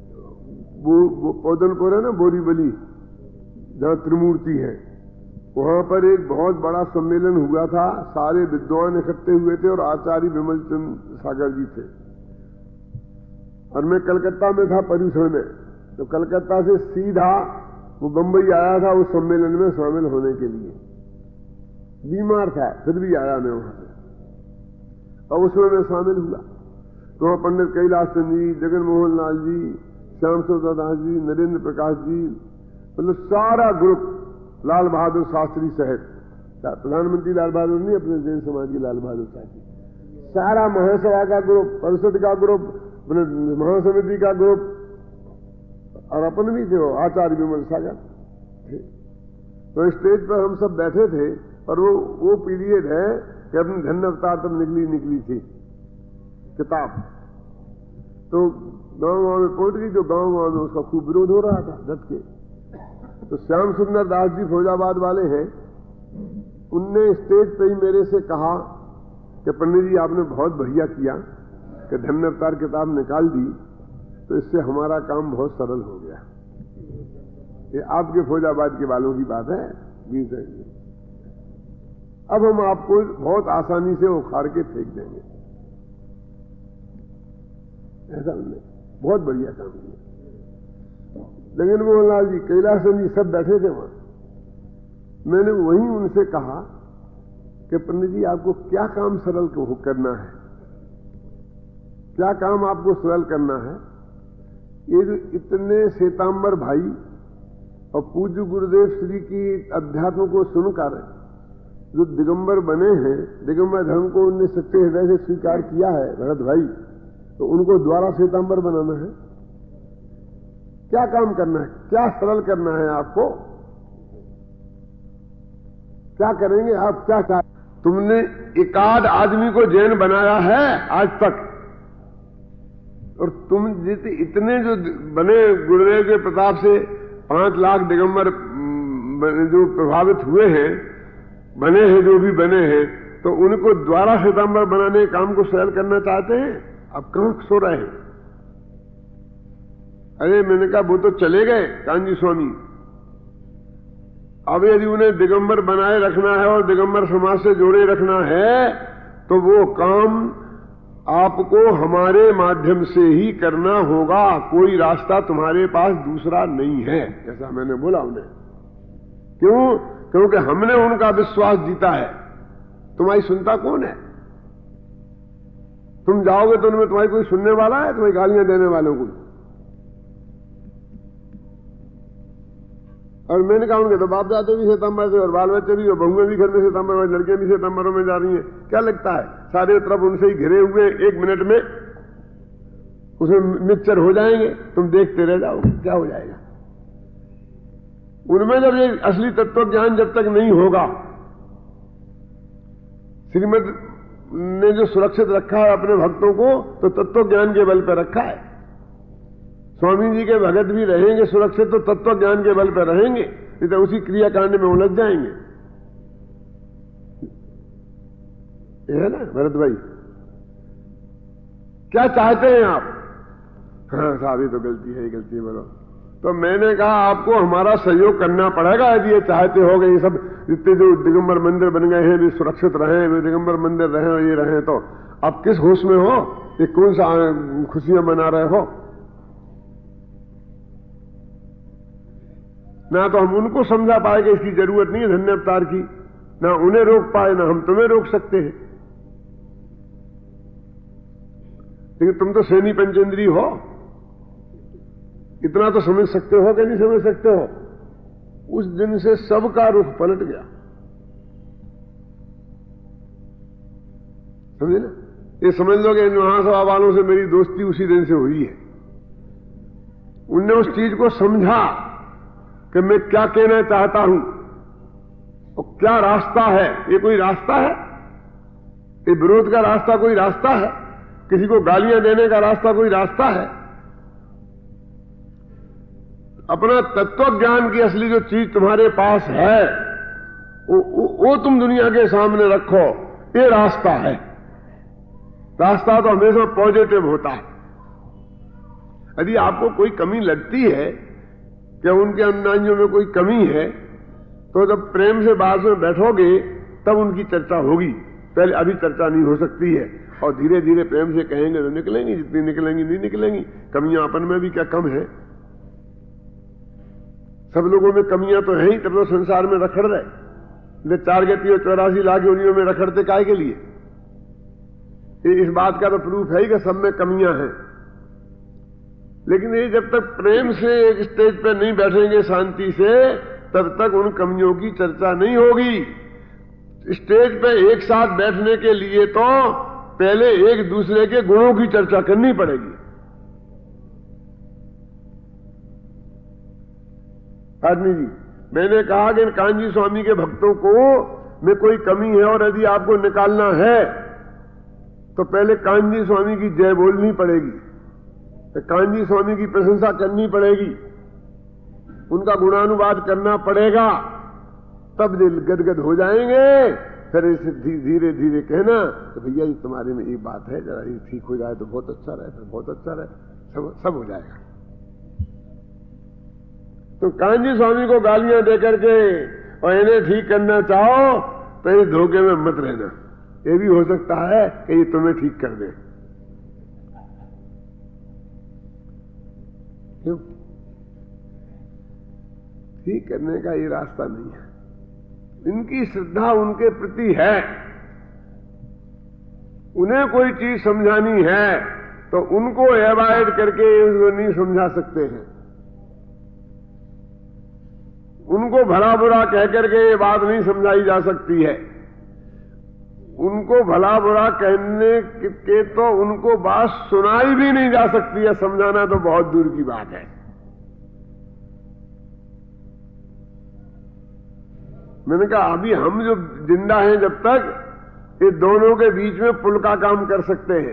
पौधनपुर है ना, बोरीवली, जहां त्रिमूर्ति है, वहां पर एक बहुत बड़ा सम्मेलन हुआ था। सारे विद्वान इकट्ठे हुए थे और आचार्य विमल चंद्र सागर जी थे। और मैं कलकत्ता में था पर्यूषण में, तो कलकत्ता से सीधा वो बंबई आया था उस सम्मेलन में शामिल होने के लिए। बीमार था, फिर भी आया मैं वहां से, और उसमें मैं शामिल हुआ। तो वहां पंडित कैलाश चंद जी, जगन मोहन लाल जी, श्याम सुंदर दास जी, नरेंद्र प्रकाश जी, मतलब सारा ग्रुप, लाल बहादुर शास्त्री सहित, प्रधानमंत्री लाल बहादुर नहीं, अपने जैन समाज के लाल बहादुर शास्त्री, सारा महासभा का ग्रुप, परिषद का ग्रुप, महासमिति का ग्रुप, और अपन भी थे, आचार्य विमल सागर। तो स्टेज पर हम सब बैठे थे, और वो पीरियड है कि अपनी धन्य अवतार तब निकली थी किताब। तो गांव में पहुंच गई, जो गांव में उसका खूब विरोध हो रहा था डट के। तो श्याम सुंदर दास जी फौजाबाद वाले हैं, उनने स्टेज पे ही मेरे से कहा कि पंडित जी आपने बहुत बढ़िया किया कि धन्य अवतार किताब निकाल दी, तो इससे हमारा काम बहुत सरल हो गया। ये आपके फौजाबाद के वालों की बात है। 20 अब हम आपको बहुत आसानी से उखाड़ के फेंक देंगे। ऐसा उन्होंने बहुत बढ़िया काम किया। लेकिन मोहनलाल जी, कैलाश जी सब बैठे थे वहां। मैंने वहीं उनसे कहा कि पंडित जी आपको क्या काम सरल करना है, क्या काम आपको सरल करना है? ये जो इतने श्वेतांबर भाई और पूज्य गुरुदेव श्री की अध्यात्म को सुनकर जो दिगंबर बने हैं, दिगंबर धर्म को उनने सच्चे हृदय से स्वीकार किया है भरत भाई, तो उनको द्वारा श्वेतांबर बनाना है। क्या काम करना है, क्या सरल करना है आपको? क्या करेंगे आप? क्या तुमने एकाध आदमी को जैन बनाया है आज तक? और तुम जितने इतने जो बने गुरुदेव के प्रताप से 5 लाख दिगंबर जो प्रभावित हुए हैं, बने हैं, जो भी बने हैं, तो उनको द्वारा श्वेतांबर बनाने के काम को सरल करना चाहते हैं। अब कहां सो रहे हैं? अरे मैंने कहा वो तो चले गए कांजी स्वामी। अब यदि उन्हें दिगंबर बनाए रखना है और दिगंबर समाज से जोड़े रखना है, तो वो काम आपको हमारे माध्यम से ही करना होगा। कोई रास्ता तुम्हारे पास दूसरा नहीं है, ऐसा मैंने बोला उन्हें। क्यों? क्योंकि हमने उनका विश्वास जीता है। तुम्हारी सुनता कौन है? तुम जाओगे तो उनमें तुम्हारी कोई सुनने वाला है? तुम्हें गालियां देने वालों को। और मैंने कहा उनके तो बाप जाते भी श्वेतांबर से, और बाल बच्चे भी, और बहुएं भी घर में श्वेतांबर, और लड़कियां भी श्वेतांबरों में जा रही हैं। क्या लगता है सारे तरफ उनसे ही घिरे हुए 1 मिनट में उसमें मिक्सचर हो जाएंगे? तुम देखते रह जाओगे, क्या हो जाएगा? उनमें जब ये असली तत्व ज्ञान जब तक नहीं होगा, श्रीमद ने जो सुरक्षित रखा है अपने भक्तों को, तो तत्व ज्ञान के बल पर रखा है। स्वामी जी के भगत भी रहेंगे सुरक्षित तो तत्व ज्ञान के बल पर रहेंगे, नहीं तो उसी क्रियाकांड में उलझ जाएंगे। ये है ना भरत भाई? क्या चाहते हैं आप? हाँ साहब ये तो गलती है, गलती है बोलो। तो मैंने कहा आपको हमारा सहयोग करना पड़ेगा यदि ये चाहते हो कि ये सब जितने जो दिगंबर मंदिर बन गए हैं भी सुरक्षित रहे, वे दिगंबर मंदिर रहे और ये रहे, तो आप किस होश में हो, ये कौन सा खुशियां मना रहे हो? ना तो हम उनको समझा पाए कि इसकी जरूरत नहीं है धन्य अवतार की, ना उन्हें रोक पाए, ना हम तुम्हें रोक सकते हैं। लेकिन तुम तो सैनी पंचेंद्री हो, इतना तो समझ सकते हो कि नहीं समझ सकते हो? उस दिन से सबका रुख पलट गया, समझे ना? ये समझ लो कि महासभा वालों से मेरी दोस्ती उसी दिन से हुई है। उनने उस चीज को समझा कि मैं क्या कहना चाहता हूं और क्या रास्ता है। ये कोई रास्ता है? ये विरोध का रास्ता कोई रास्ता है? किसी को गालियां देने का रास्ता कोई रास्ता है? अपना तत्व ज्ञान की असली जो चीज तुम्हारे पास है वो तुम दुनिया के सामने रखो, ये रास्ता है। रास्ता तो हमेशा पॉजिटिव होता है। यदि आपको कोई कमी लगती है कि उनके अनुयायियों में कोई कमी है, तो जब प्रेम से बाद में बैठोगे तब उनकी चर्चा होगी, पहले अभी चर्चा नहीं हो सकती है। और धीरे धीरे प्रेम से कहेंगे तो निकलेंगी, जितनी निकलेंगी नहीं निकलेंगी। कमियां अपन में भी क्या कम है? सब लोगों में कमियां तो हैं ही, तब तो संसार में रखड़ रहे। 4 गति और 84 लाख योनियों में रखड़ते काहे के लिए? इस बात का तो प्रूफ है ही कि सब में कमियां हैं। लेकिन ये जब तक प्रेम से एक स्टेज पर नहीं बैठेंगे शांति से, तब तक उन कमियों की चर्चा नहीं होगी। स्टेज पे एक साथ बैठने के लिए तो पहले एक दूसरे के गुणों की चर्चा करनी पड़ेगी। आदमी जी, मैंने कहा कि कांजी स्वामी के भक्तों को में कोई कमी है और यदि आपको निकालना है तो पहले कांजी स्वामी की जय बोलनी पड़ेगी, तो कांजी स्वामी की प्रशंसा करनी पड़ेगी, उनका गुणानुवाद करना पड़ेगा, तब दिल गदगद हो जाएंगे। फिर इसे धीरे धीरे कहना तो भैया जी तुम्हारे में एक बात है, जरा ये ठीक हो जाए तो बहुत अच्छा रहे, फिर बहुत अच्छा रहे, सब हो जाएगा। तो कांजी स्वामी को गालियां देकर के और इन्हें ठीक करना चाहो तो इस धोखे में मत रहना। ये भी हो सकता है कि ये तुम्हें ठीक कर दे। क्यों? ठीक करने का ये रास्ता नहीं है। इनकी श्रद्धा उनके प्रति है, उन्हें कोई चीज समझानी है तो उनको अवॉइड करके उसको नहीं समझा सकते हैं। उनको भला बुरा कह करके ये बात नहीं समझाई जा सकती है। उनको भला बुरा कहने के तो उनको बात सुनाई भी नहीं जा सकती है, समझाना तो बहुत दूर की बात है। मैंने कहा अभी हम जो जिंदा हैं जब तक ये दोनों के बीच में पुल का काम कर सकते हैं।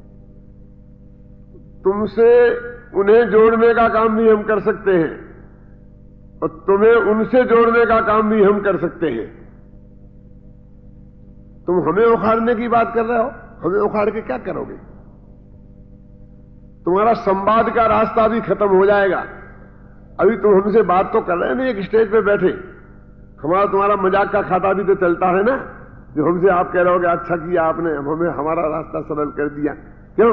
तुमसे उन्हें जोड़ने का काम भी हम कर सकते हैं और तुम्हें उनसे जोड़ने का काम भी हम कर सकते हैं। तुम हमें उखाड़ने की बात कर रहे हो, हमें उखाड़ के क्या करोगे? तुम्हारा संवाद का रास्ता भी खत्म हो जाएगा। अभी तुम हमसे बात तो कर रहे हैं ना, एक स्टेज पे बैठे, हमारा तुम्हारा मजाक का खाता भी तो चलता है ना, जो हमसे आप कह रहे हो कि अच्छा किया आपने, हमें हमारा रास्ता सरल कर दिया। क्यों?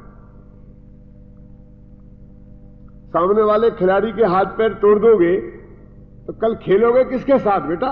सामने वाले खिलाड़ी के हाथ पैर तोड़ दोगे तो कल खेलोगे किसके साथ बेटा?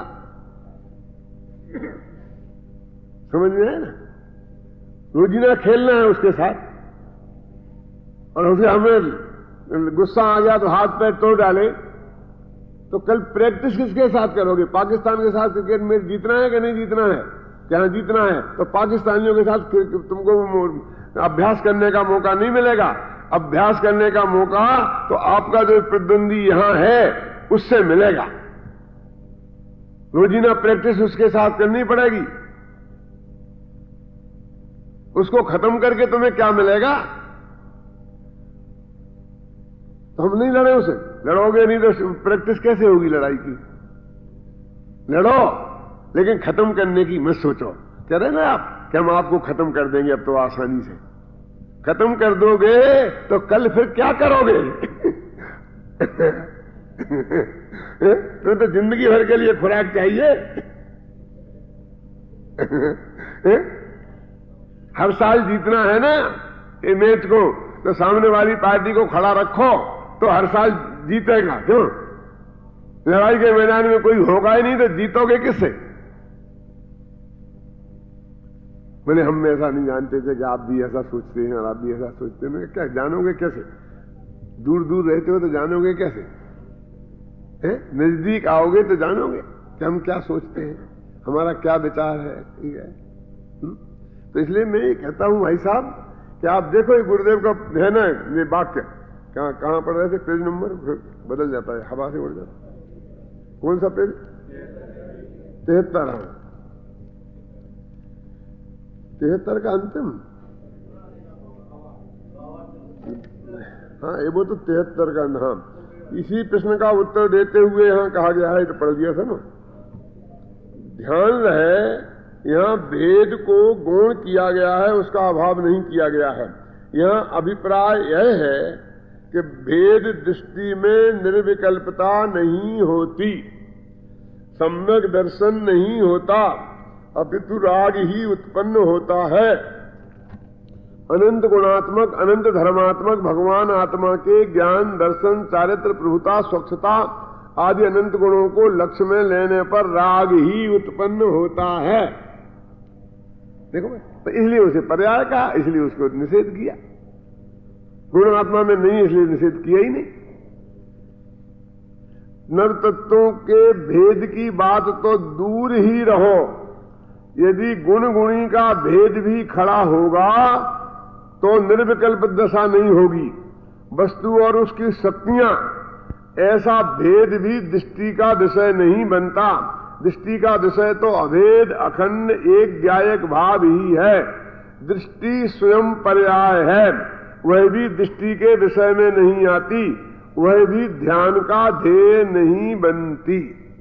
समझ में है ना? रोजीना खेलना है उसके साथ, और उसे हमें गुस्सा आ गया तो हाथ पैर तोड़ डाले तो कल प्रैक्टिस किसके साथ करोगे? पाकिस्तान के साथ क्रिकेट मैच जीतना है कि नहीं जीतना है? क्या जीतना है तो पाकिस्तानियों के साथ तुमको अभ्यास करने का मौका नहीं मिलेगा। अभ्यास करने का मौका तो आपका जो प्रतिद्वंदी यहां है उससे मिलेगा। रोजीना प्रैक्टिस उसके साथ करनी पड़ेगी। उसको खत्म करके तुम्हें क्या मिलेगा? तो हम नहीं लड़े उसे। लड़ोगे नहीं तो प्रैक्टिस कैसे होगी लड़ाई की? लड़ो, लेकिन खत्म करने की मत सोचो। कह रहे ना आप कि हम आपको खत्म कर देंगे अब तो आसानी से। खत्म कर दोगे तो कल फिर क्या करोगे? तो जिंदगी भर के लिए खुराक चाहिए। हर साल जीतना है ना ये मैच को, तो सामने वाली पार्टी को खड़ा रखो तो हर साल जीतेगा। क्यों? लड़ाई के मैदान में कोई होगा ही नहीं तो जीतोगे किससे? बोले हम ऐसा नहीं जानते थे कि आप भी ऐसा सोचते हैं और आप भी ऐसा सोचते हैं। क्या जानोगे कैसे? दूर दूर रहते हो तो जानोगे कैसे? नजदीक आओगे तो जानोगे कि हम क्या सोचते हैं, हमारा क्या विचार है। ठीक है? तो इसलिए मैं ये कहता हूं भाई साहब कि आप देखो ये गुरुदेव का है ना ये वाक्य, कहां पढ़ रहे थे? पेज नंबर बदल जाता है, हवा से उड़ जाता है। कौन सा पेज? 73। 73 का अंतिम। हाँ ये वो तो 73 का नाम। इसी प्रश्न का उत्तर देते हुए यहां कहा गया है, तो पढ़ दिया था ना। ध्यान रहे यहां भेद को गौण किया गया है, उसका अभाव नहीं किया गया है। यहां अभिप्राय यह है कि भेद दृष्टि में निर्विकल्पता नहीं होती, सम्यक दर्शन नहीं होता, अपितु राग ही उत्पन्न होता है। अनंत गुणात्मक अनंत धर्मात्मक भगवान आत्मा के ज्ञान दर्शन चारित्र प्रभुता स्वच्छता आदि अनंत गुणों को लक्ष्य में लेने पर राग ही उत्पन्न होता है। देखो तो इसलिए उसे पर्याय कहा, इसलिए उसको निषेध किया। गुणात्मा में नहीं इसलिए निषेध किया ही नहीं। नर तत्वों के भेद की बात तो दूर ही रहो, यदि गुण गुणी का भेद भी खड़ा होगा तो निर्विकल्प दशा नहीं होगी। वस्तु और उसकी शक्तियां, ऐसा भेद भी दृष्टि का विषय नहीं बनता। दृष्टि का विषय तो अभेद अखंड एक ज्ञायक भाव ही है। दृष्टि स्वयं पर्याय है, वह भी दृष्टि के विषय में नहीं आती, वह भी ध्यान का ध्येय नहीं बनती।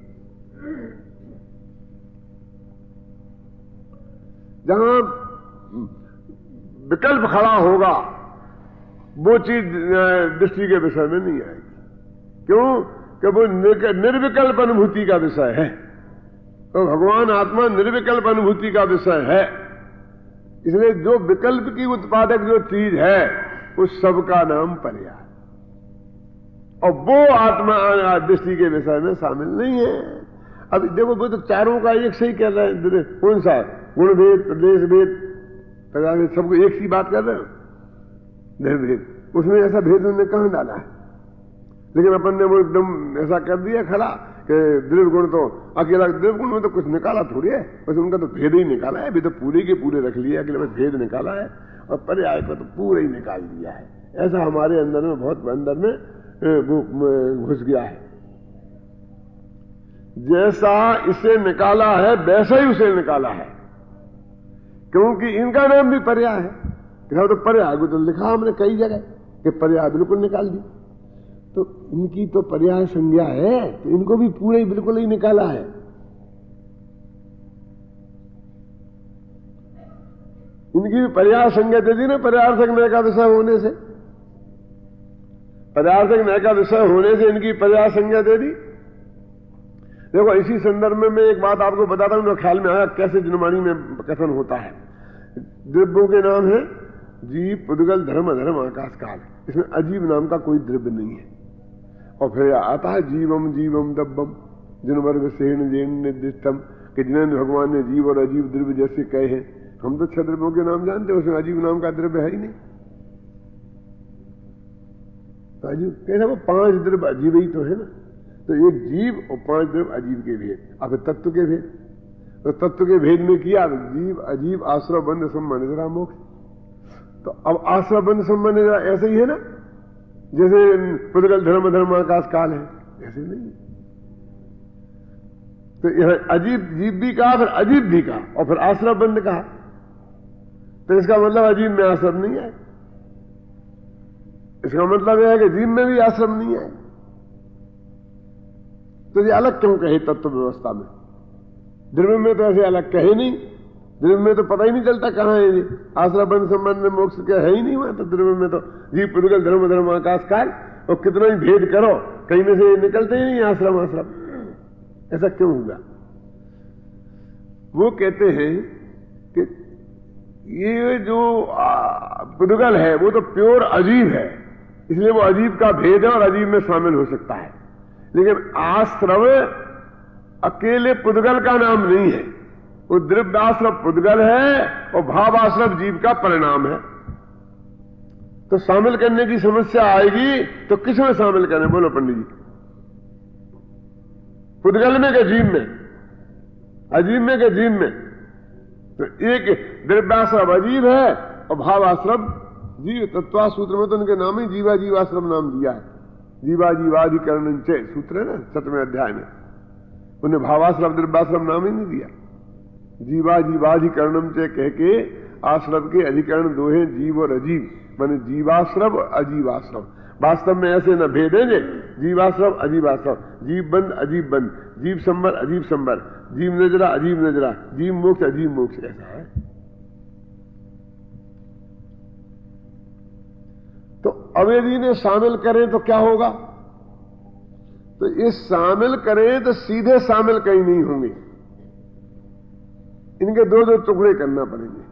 जहां विकल्प खड़ा होगा वो चीज दृष्टि के विषय में नहीं आएगी। क्यों? कि वो निर्विकल्प अनुभूति का विषय है। तो भगवान आत्मा निर्विकल्प अनुभूति का विषय है। इसलिए जो विकल्प की उत्पादक जो चीज है उस सब का नाम पर्याय, और वो आत्मा दृष्टि के विषय में शामिल नहीं है। अब देखो वो तो चारों का एक से ही कह रहे हैं। कौन सा? गुण भेद, प्रदेश भेद, प्रजा भेद, सबको एक सी बात कर रहे हैं। निर्भेद, उसमें ऐसा भेद उन्होंने कहां डाला है? लेकिन अपन ने वो एकदम ऐसा कर दिया खड़ा कि द्रव्य गुण तो अकेला, द्रव्य गुण में तो कुछ निकाला थोड़ी है, बस उनका तो भेद ही निकाला है। अभी तो पूरे के पूरे रख लिया, अकेले बस भेद निकाला है और पर्याय को तो पूरा ही निकाल दिया है। ऐसा हमारे अंदर में बहुत अंदर में घुस गया है। जैसा इसे निकाला है वैसा ही उसे निकाला है, क्योंकि इनका नाम भी पर्याय है। तो पर्याय को तो लिखा हमने कई जगह कि पर्याय बिल्कुल निकाल दी, तो इनकी तो पर्याय संज्ञा है, तो इनको भी पूरे ही बिल्कुल ही निकाला है। इनकी भी पर्याय संज्ञा दे दी ना, पर्यार्थक न्याय का विषय होने से। पर्यार्थक न्याय का विषय होने से इनकी पर्याय संज्ञा दे दी। देखो इसी संदर्भ में मैं एक बात आपको बताता हूं, ख्याल में आया कैसे जनवाणी में कथन होता है। द्रव्यों के नाम है जीव, पुद्गल, धर्म, अधर्म, आकाश, काल। इसमें अजीब नाम का कोई द्रव्य नहीं है। और फिर आता है जीवम जीवम दब्बम जिनवर्ग सेण जैन निर्दिष्टम, कि जिन्होंने भगवान ने जीव और अजीब द्रव्य जैसे कहे हैं। हम तो छह द्रव्यों के नाम जानते हैं, उसमें अजीब नाम का द्रव्य है ही नहीं। तो अजीब कैसा? वो 5 द्रव्य अजीब ही तो है ना। तो एक जीव और 5 द्रव्य अजीब के भेद। अब तत्व के भेद, तो तत्व के भेद में किया जीव अजीब आश्रय बंध संबंध निद्रा मोक्ष। तो अब आश्रय बंध संबंध निद्रा ऐसे ही है ना, जैसे पुद्गल, धर्म, धर्म, आकाश, काल है, ऐसे नहीं। तो यह अजीब जीव भी कहा, फिर अजीब भी कहा, और फिर आश्रय बंध कहा। तो इसका मतलब अजीब में आश्रम नहीं है। इसका मतलब यह है कि जीव में भी आश्रम नहीं है। तो ये अलग क्यों कहे तत्व व्यवस्था में? द्रव्य में तो ऐसे अलग कहे नहीं, द्रव्य में तो पता ही नहीं चलता कहाँ है ये। आश्रम बंध संबंध में मोक्ष क्या है ही नहीं वहां तो। द्रव्य में तो जीव पुद्गल धर्म धर्म आकाश काल, और कितना ही भेद करो कहीं में से निकलते ही नहीं आश्रम आश्रम। ऐसा क्यों होगा? वो कहते हैं कि ये जो पुद्गल है वो तो प्योर अजीब है, इसलिए वो अजीब का भेद है और अजीब में शामिल हो सकता है। लेकिन आश्रम अकेले पुद्गल का नाम नहीं है, वो द्रव्य आश्रम पुद्गल है और भाव आश्रम जीव का परिणाम है। तो शामिल करने की समस्या आएगी तो किसमें शामिल करें? बोलो पंडित जी। पुद्गल में के जीव में, अजीब में के जीव में? तो एक द्रव्याश्रम अजीब है और भावाश्रम जीव। तत्वा सूत्र में तो उनके नाम ही जीवा जीवाश्रम नाम दिया है। जीवा जीवाधिकरण सूत्र है ना 7वें अध्याय में, उन्हें भावाश्रम द्रव्याश्रम नाम ही नहीं दिया। जीवा जीवाधिकरणम चे कह के आश्रम के अधिकरण दो हैं, जीव और अजीब, माने जीवाश्रम अजीवाश्रम। वास्तव में ऐसे न भेदेंगे, जीवाश्रम अजीवाश्रम, जीव बंद अजीब बंद, जीव संबर अजीब संबर, जीव नजरा अजीब नजरा, जीव मोक्ष अजीब मोक्ष, ऐसा है। तो अवेदी ने शामिल करें तो क्या होगा? तो ये शामिल करें तो सीधे शामिल कहीं नहीं होंगे, इनके दो दो टुकड़े करना पड़ेंगे।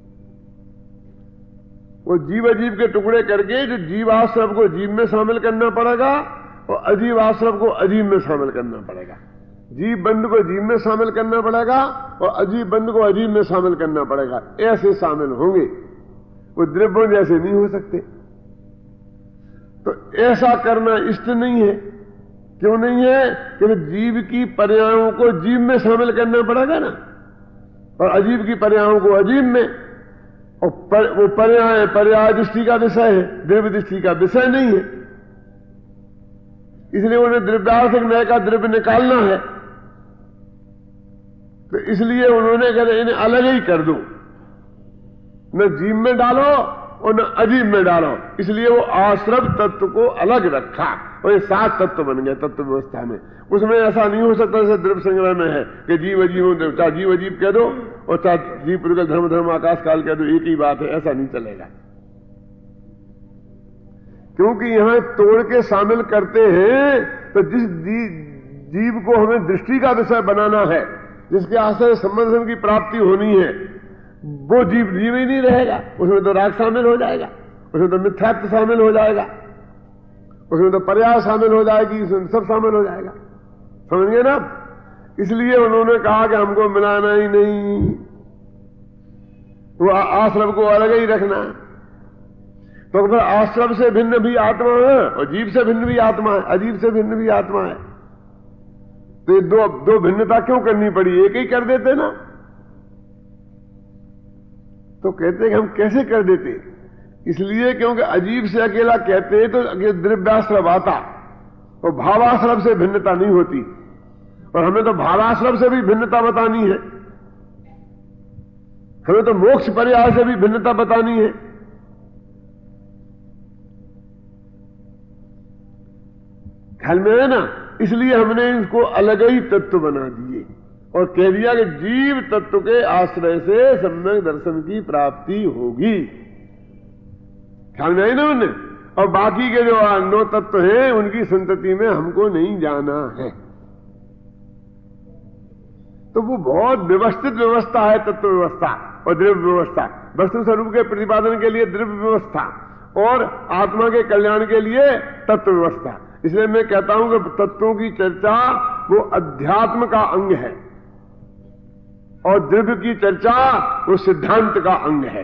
वो जीव अजीब के टुकड़े करके जो जीवाश्रम को जीव में शामिल करना पड़ेगा और अजीब आश्रम को अजीब में शामिल करना पड़ेगा। जीव बंद को जीव में शामिल करना पड़ेगा और अजीब बंद को अजीब में शामिल करना पड़ेगा। ऐसे शामिल होंगे, वो द्रव्यों जैसे नहीं हो सकते। तो ऐसा करना इष्ट नहीं है। क्यों नहीं है? क्योंकि जीव की पर्यायों को जीव में शामिल करना पड़ेगा ना, और अजीब की पर्यायों को अजीब में। और वो पर्याय दृष्टि का विषय है, द्रव्य दृष्टि का विषय नहीं है। इसलिए उन्हें द्रव्यार्थक न्याय का द्रव्य निकालना है, तो इसलिए उन्होंने कहा इन्हें अलग ही कर दो, न जीव में डालो और न अजीब में डालो। इसलिए वो आश्रम तत्व को अलग रखा और ये 7 तत्व बन गए तत्व व्यवस्था में। उसमें ऐसा नहीं हो सकता जैसे द्रव्य संग्रह में है कि जीव अजीब, चाहे जीव अजीब कह दो और चाहे जीव पुद्गल धर्म धर्म आकाश काल कह दो, एक ही बात है, ऐसा नहीं चलेगा। क्योंकि यहां तोड़ के शामिल करते हैं तो जिस जीव को हमें दृष्टि का विषय बनाना है, जिसके आश्रय संबंध की प्राप्ति होनी है, वो जीव जीव ही नहीं रहेगा। उसमें तो राग शामिल हो जाएगा, उसमें तो मिथ्यात्व शामिल हो जाएगा, उसमें तो पर्याय शामिल हो जाएगी, उसमें सब शामिल हो जाएगा। समझ गए ना? इसलिए उन्होंने कहा कि हमको मिलाना ही नहीं, वो आश्रम को अलग ही रखना। तो फिर आश्रम से भिन्न भी आत्मा है और जीव से भिन्न भी आत्मा है, अजीब से भिन्न भी आत्मा है। तो ये दो भिन्नता क्यों करनी पड़ी? एक ही कर देते ना। तो कहते हैं कि हम कैसे कर देते? इसलिए क्योंकि अजीब से अकेला कहते तो द्रव्याश्रम आता और भावाश्रम से भिन्नता नहीं होती, और हमें तो भावाश्रम से भी भिन्नता बतानी है, हमें तो मोक्ष पर्याय से भी भिन्नता बतानी है। ख्याल में है ना? इसलिए हमने इनको अलग ही तत्व बना दिए और कह दिया कि जीव तत्व के आश्रय से सम्यक दर्शन की प्राप्ति होगी। ख्याल में आई ना उन्हें? और बाकी के जो 9 तत्व हैं उनकी संतति में हमको नहीं जाना है। तो वो बहुत व्यवस्थित व्यवस्था है, तत्व व्यवस्था और द्रव्य व्यवस्था। वस्तु स्वरूप के प्रतिपादन के लिए द्रव्य व्यवस्था और आत्मा के कल्याण के लिए तत्व व्यवस्था। इसलिए मैं कहता हूं कि तत्वों की चर्चा वो अध्यात्म का अंग है और द्रव्य की चर्चा वो सिद्धांत का अंग है।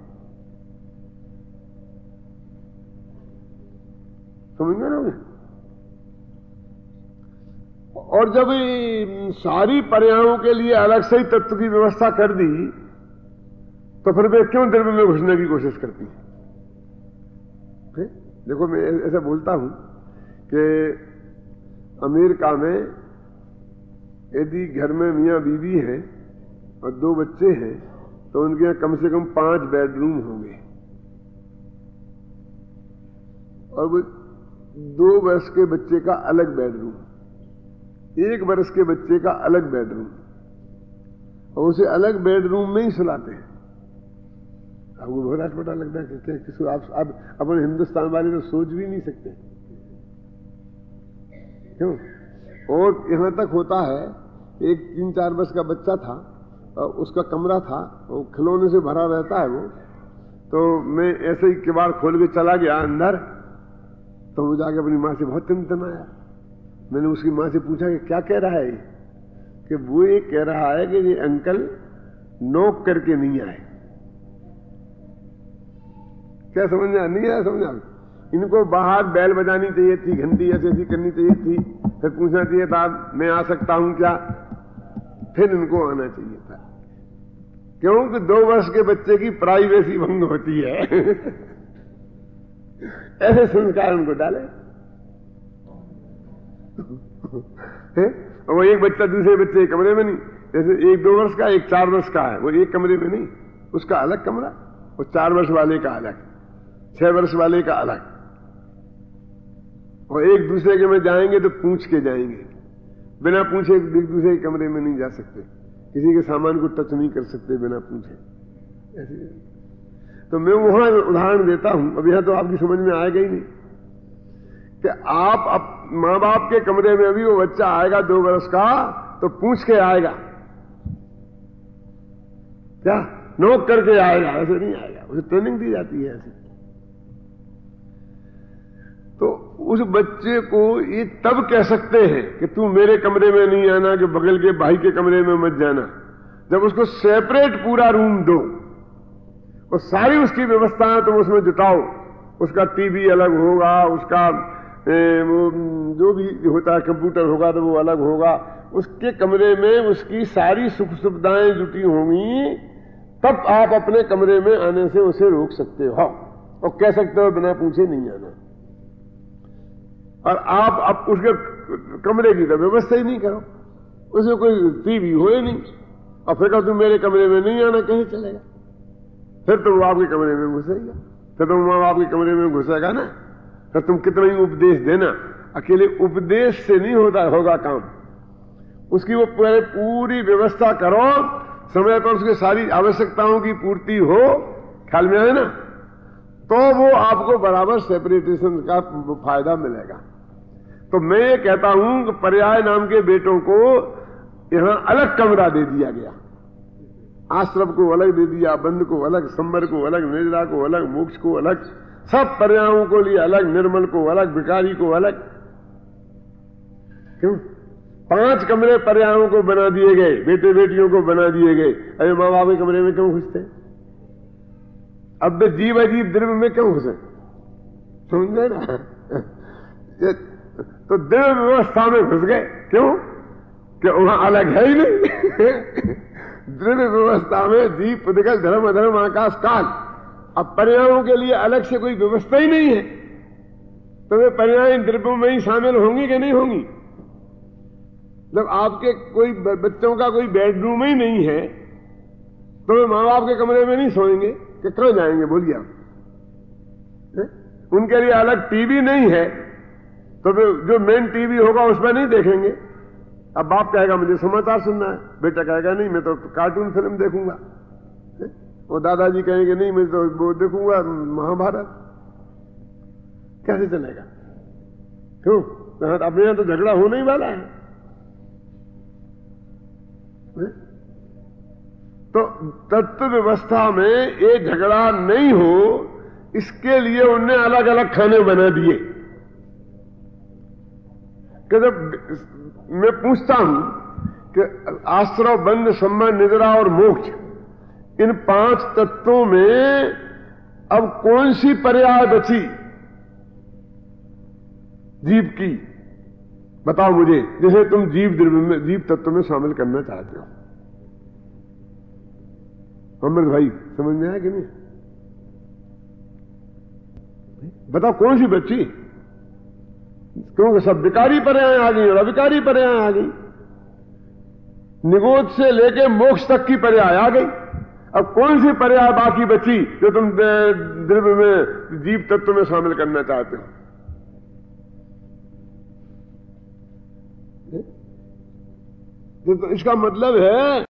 समझ गए ना? और जब सारी पर्यायों के लिए अलग से ही तत्व की व्यवस्था कर दी तो फिर वे क्यों द्रव्य में घुसने की कोशिश करती है? देखो मैं ऐसा बोलता हूं कि अमेरिका में यदि घर में मियां बीवी है और 2 बच्चे हैं तो उनके यहां कम से कम 5 बेडरूम होंगे, और वो 2 वर्ष के बच्चे का अलग बेडरूम, 1 वर्ष के बच्चे का अलग बेडरूम, और उसे अलग बेडरूम में ही सुलाते हैं। आपको बहुत अटपटा लगता है कि किसी आप अपन हिंदुस्तान वाले तो सोच भी नहीं सकते, क्यों? और यहां तक होता है, एक 3-4 वर्ष का बच्चा था, उसका कमरा था, वो खिलौने से भरा रहता है वो, तो मैं ऐसे ही किवाड़ खोल के चला गया अंदर, तो वो जाके अपनी माँ से बहुत तनतनाया। मैंने उसकी माँ से पूछा कि क्या कह रहा है, कि वो ये कह रहा है कि ये अंकल नोक करके नहीं आए। क्या समझना नहीं आया? समझा? इनको बाहर बैल बजानी चाहिए थी, घंटी ऐसी ऐसी करनी चाहिए थी, फिर पूछना चाहिए था मैं आ सकता हूं क्या, फिर इनको आना चाहिए था। क्योंकि 2 वर्ष के बच्चे की प्राइवेसी भंग होती है। ऐसे संस्कार उनको डाले। और वो एक बच्चा दूसरे बच्चे एक कमरे में नहीं, जैसे एक 2 वर्ष का एक 4 वर्ष का है, वो एक कमरे में नहीं, उसका अलग कमरा, वो 4 वर्ष वाले का अलग, 6 वर्ष वाले का अलग। और एक दूसरे के में जाएंगे तो पूछ के जाएंगे, बिना पूछे एक दूसरे के कमरे में नहीं जा सकते, किसी के सामान को टच नहीं कर सकते बिना पूछे। ऐसे तो मैं वहां उदाहरण देता हूं, अब यहां तो आपकी समझ में आएगा ही नहीं कि आप मां बाप के कमरे में भी वो बच्चा आएगा 2 वर्ष का तो पूछ के आएगा, क्या नोक करके आएगा? ऐसे नहीं आएगा, उसे ट्रेनिंग दी जाती है ऐसे। तो उस बच्चे को ये तब कह सकते हैं कि तू मेरे कमरे में नहीं आना, कि बगल के भाई के कमरे में मत जाना, जब उसको सेपरेट पूरा रूम दो और सारी उसकी व्यवस्थाएं तुम उसमें जुटाओ। उसका टीवी अलग होगा, उसका वो जो भी होता है कंप्यूटर होगा तो वो अलग होगा, उसके कमरे में उसकी सारी सुख सुविधाएं जुटी होंगी, तब आप अपने कमरे में आने से उसे रोक सकते हो और कह सकते हो बिना पूछे नहीं आना। और आप अब उसके कमरे की तो व्यवस्था ही नहीं करो, उसमें कोई टीवी हो ही नहीं, और फिर कहो तुम मेरे कमरे में नहीं आना, कहीं चलेगा? फिर तो वो आपके कमरे में घुसेगा, फिर तो माँ बाप के कमरे में घुसेगा ना। फिर तुम कितना ही उपदेश देना, अकेले उपदेश से नहीं होगा काम, उसकी वो पूरी व्यवस्था करो, समय पर उसकी सारी आवश्यकताओं की पूर्ति हो, ख्याल में आए ना, तो वो आपको बराबर सेपरेटेशन का फायदा मिलेगा। तो मैं ये कहता हूं कि पर्याय नाम के बेटों को यहां अलग कमरा दे दिया गया, आश्रम को अलग दे दिया, बंद को अलग, संबर को अलग, निर्जला को अलग, मोक्ष को अलग, सब पर्यायों को लिए अलग, निर्मल को अलग, भिखारी को अलग। क्यों? 5 कमरे पर्यायों को बना दिए गए, बेटे बेटियों को बना दिए गए। अरे माँ बाप के कमरे में क्यों घुसते? अब वे जीव अजीब द्रव्य में क्यों घुसे? समझे ना? तो द्रव्य व्यवस्था में घुस गए। क्यों? कि वहां अलग है ही नहीं। द्रव्य व्यवस्था में जीव पुद्गल धर्म अधर्म आकाश काल, अब पर्यायों के लिए अलग से कोई व्यवस्था ही नहीं है, तो वे पर्याय द्रव्यों में ही शामिल होंगी कि नहीं होंगी? जब आपके कोई बच्चों का कोई बेडरूम ही नहीं है तो वे माँ बाप के कमरे में नहीं सोएंगे कि कहां जाएंगे? बोलिए आप। उनके लिए अलग टीवी नहीं है तो वे जो मेन टीवी होगा उसमें नहीं देखेंगे। अब बाप कहेगा मुझे समाचार सुनना है, बेटा कहेगा नहीं मैं तो कार्टून फिल्म देखूंगा, और दादाजी कहेंगे नहीं मैं तो वो देखूंगा महाभारत। कैसे चलेगा? क्यों? अपने यहां तो झगड़ा होने ही वाला है। तो तत्व व्यवस्था में ये झगड़ा नहीं हो, इसके लिए उनने अलग अलग खाने बना दिए। कि जब मैं पूछता हूं कि आश्रव, बंध, संबंध, निद्रा और मोक्ष, इन 5 तत्वों में अब कौन सी पर्याय बची जीव की? बताओ मुझे, जैसे तुम जीव द्रव्य में, जीव तत्व में शामिल करना चाहते हो। अमृत भाई समझ में आया कि नहीं? बताओ कौन सी बची? क्योंकि सब विकारी पर्याय आ गई और अविकारी पर्याय आ गई। निगोद से लेके मोक्ष तक की पर्याय आ गई। अब कौन सी पर्याय बाकी बची जो तुम द्रव्य में, जीव तत्व में शामिल करना चाहते हो? तो इसका मतलब है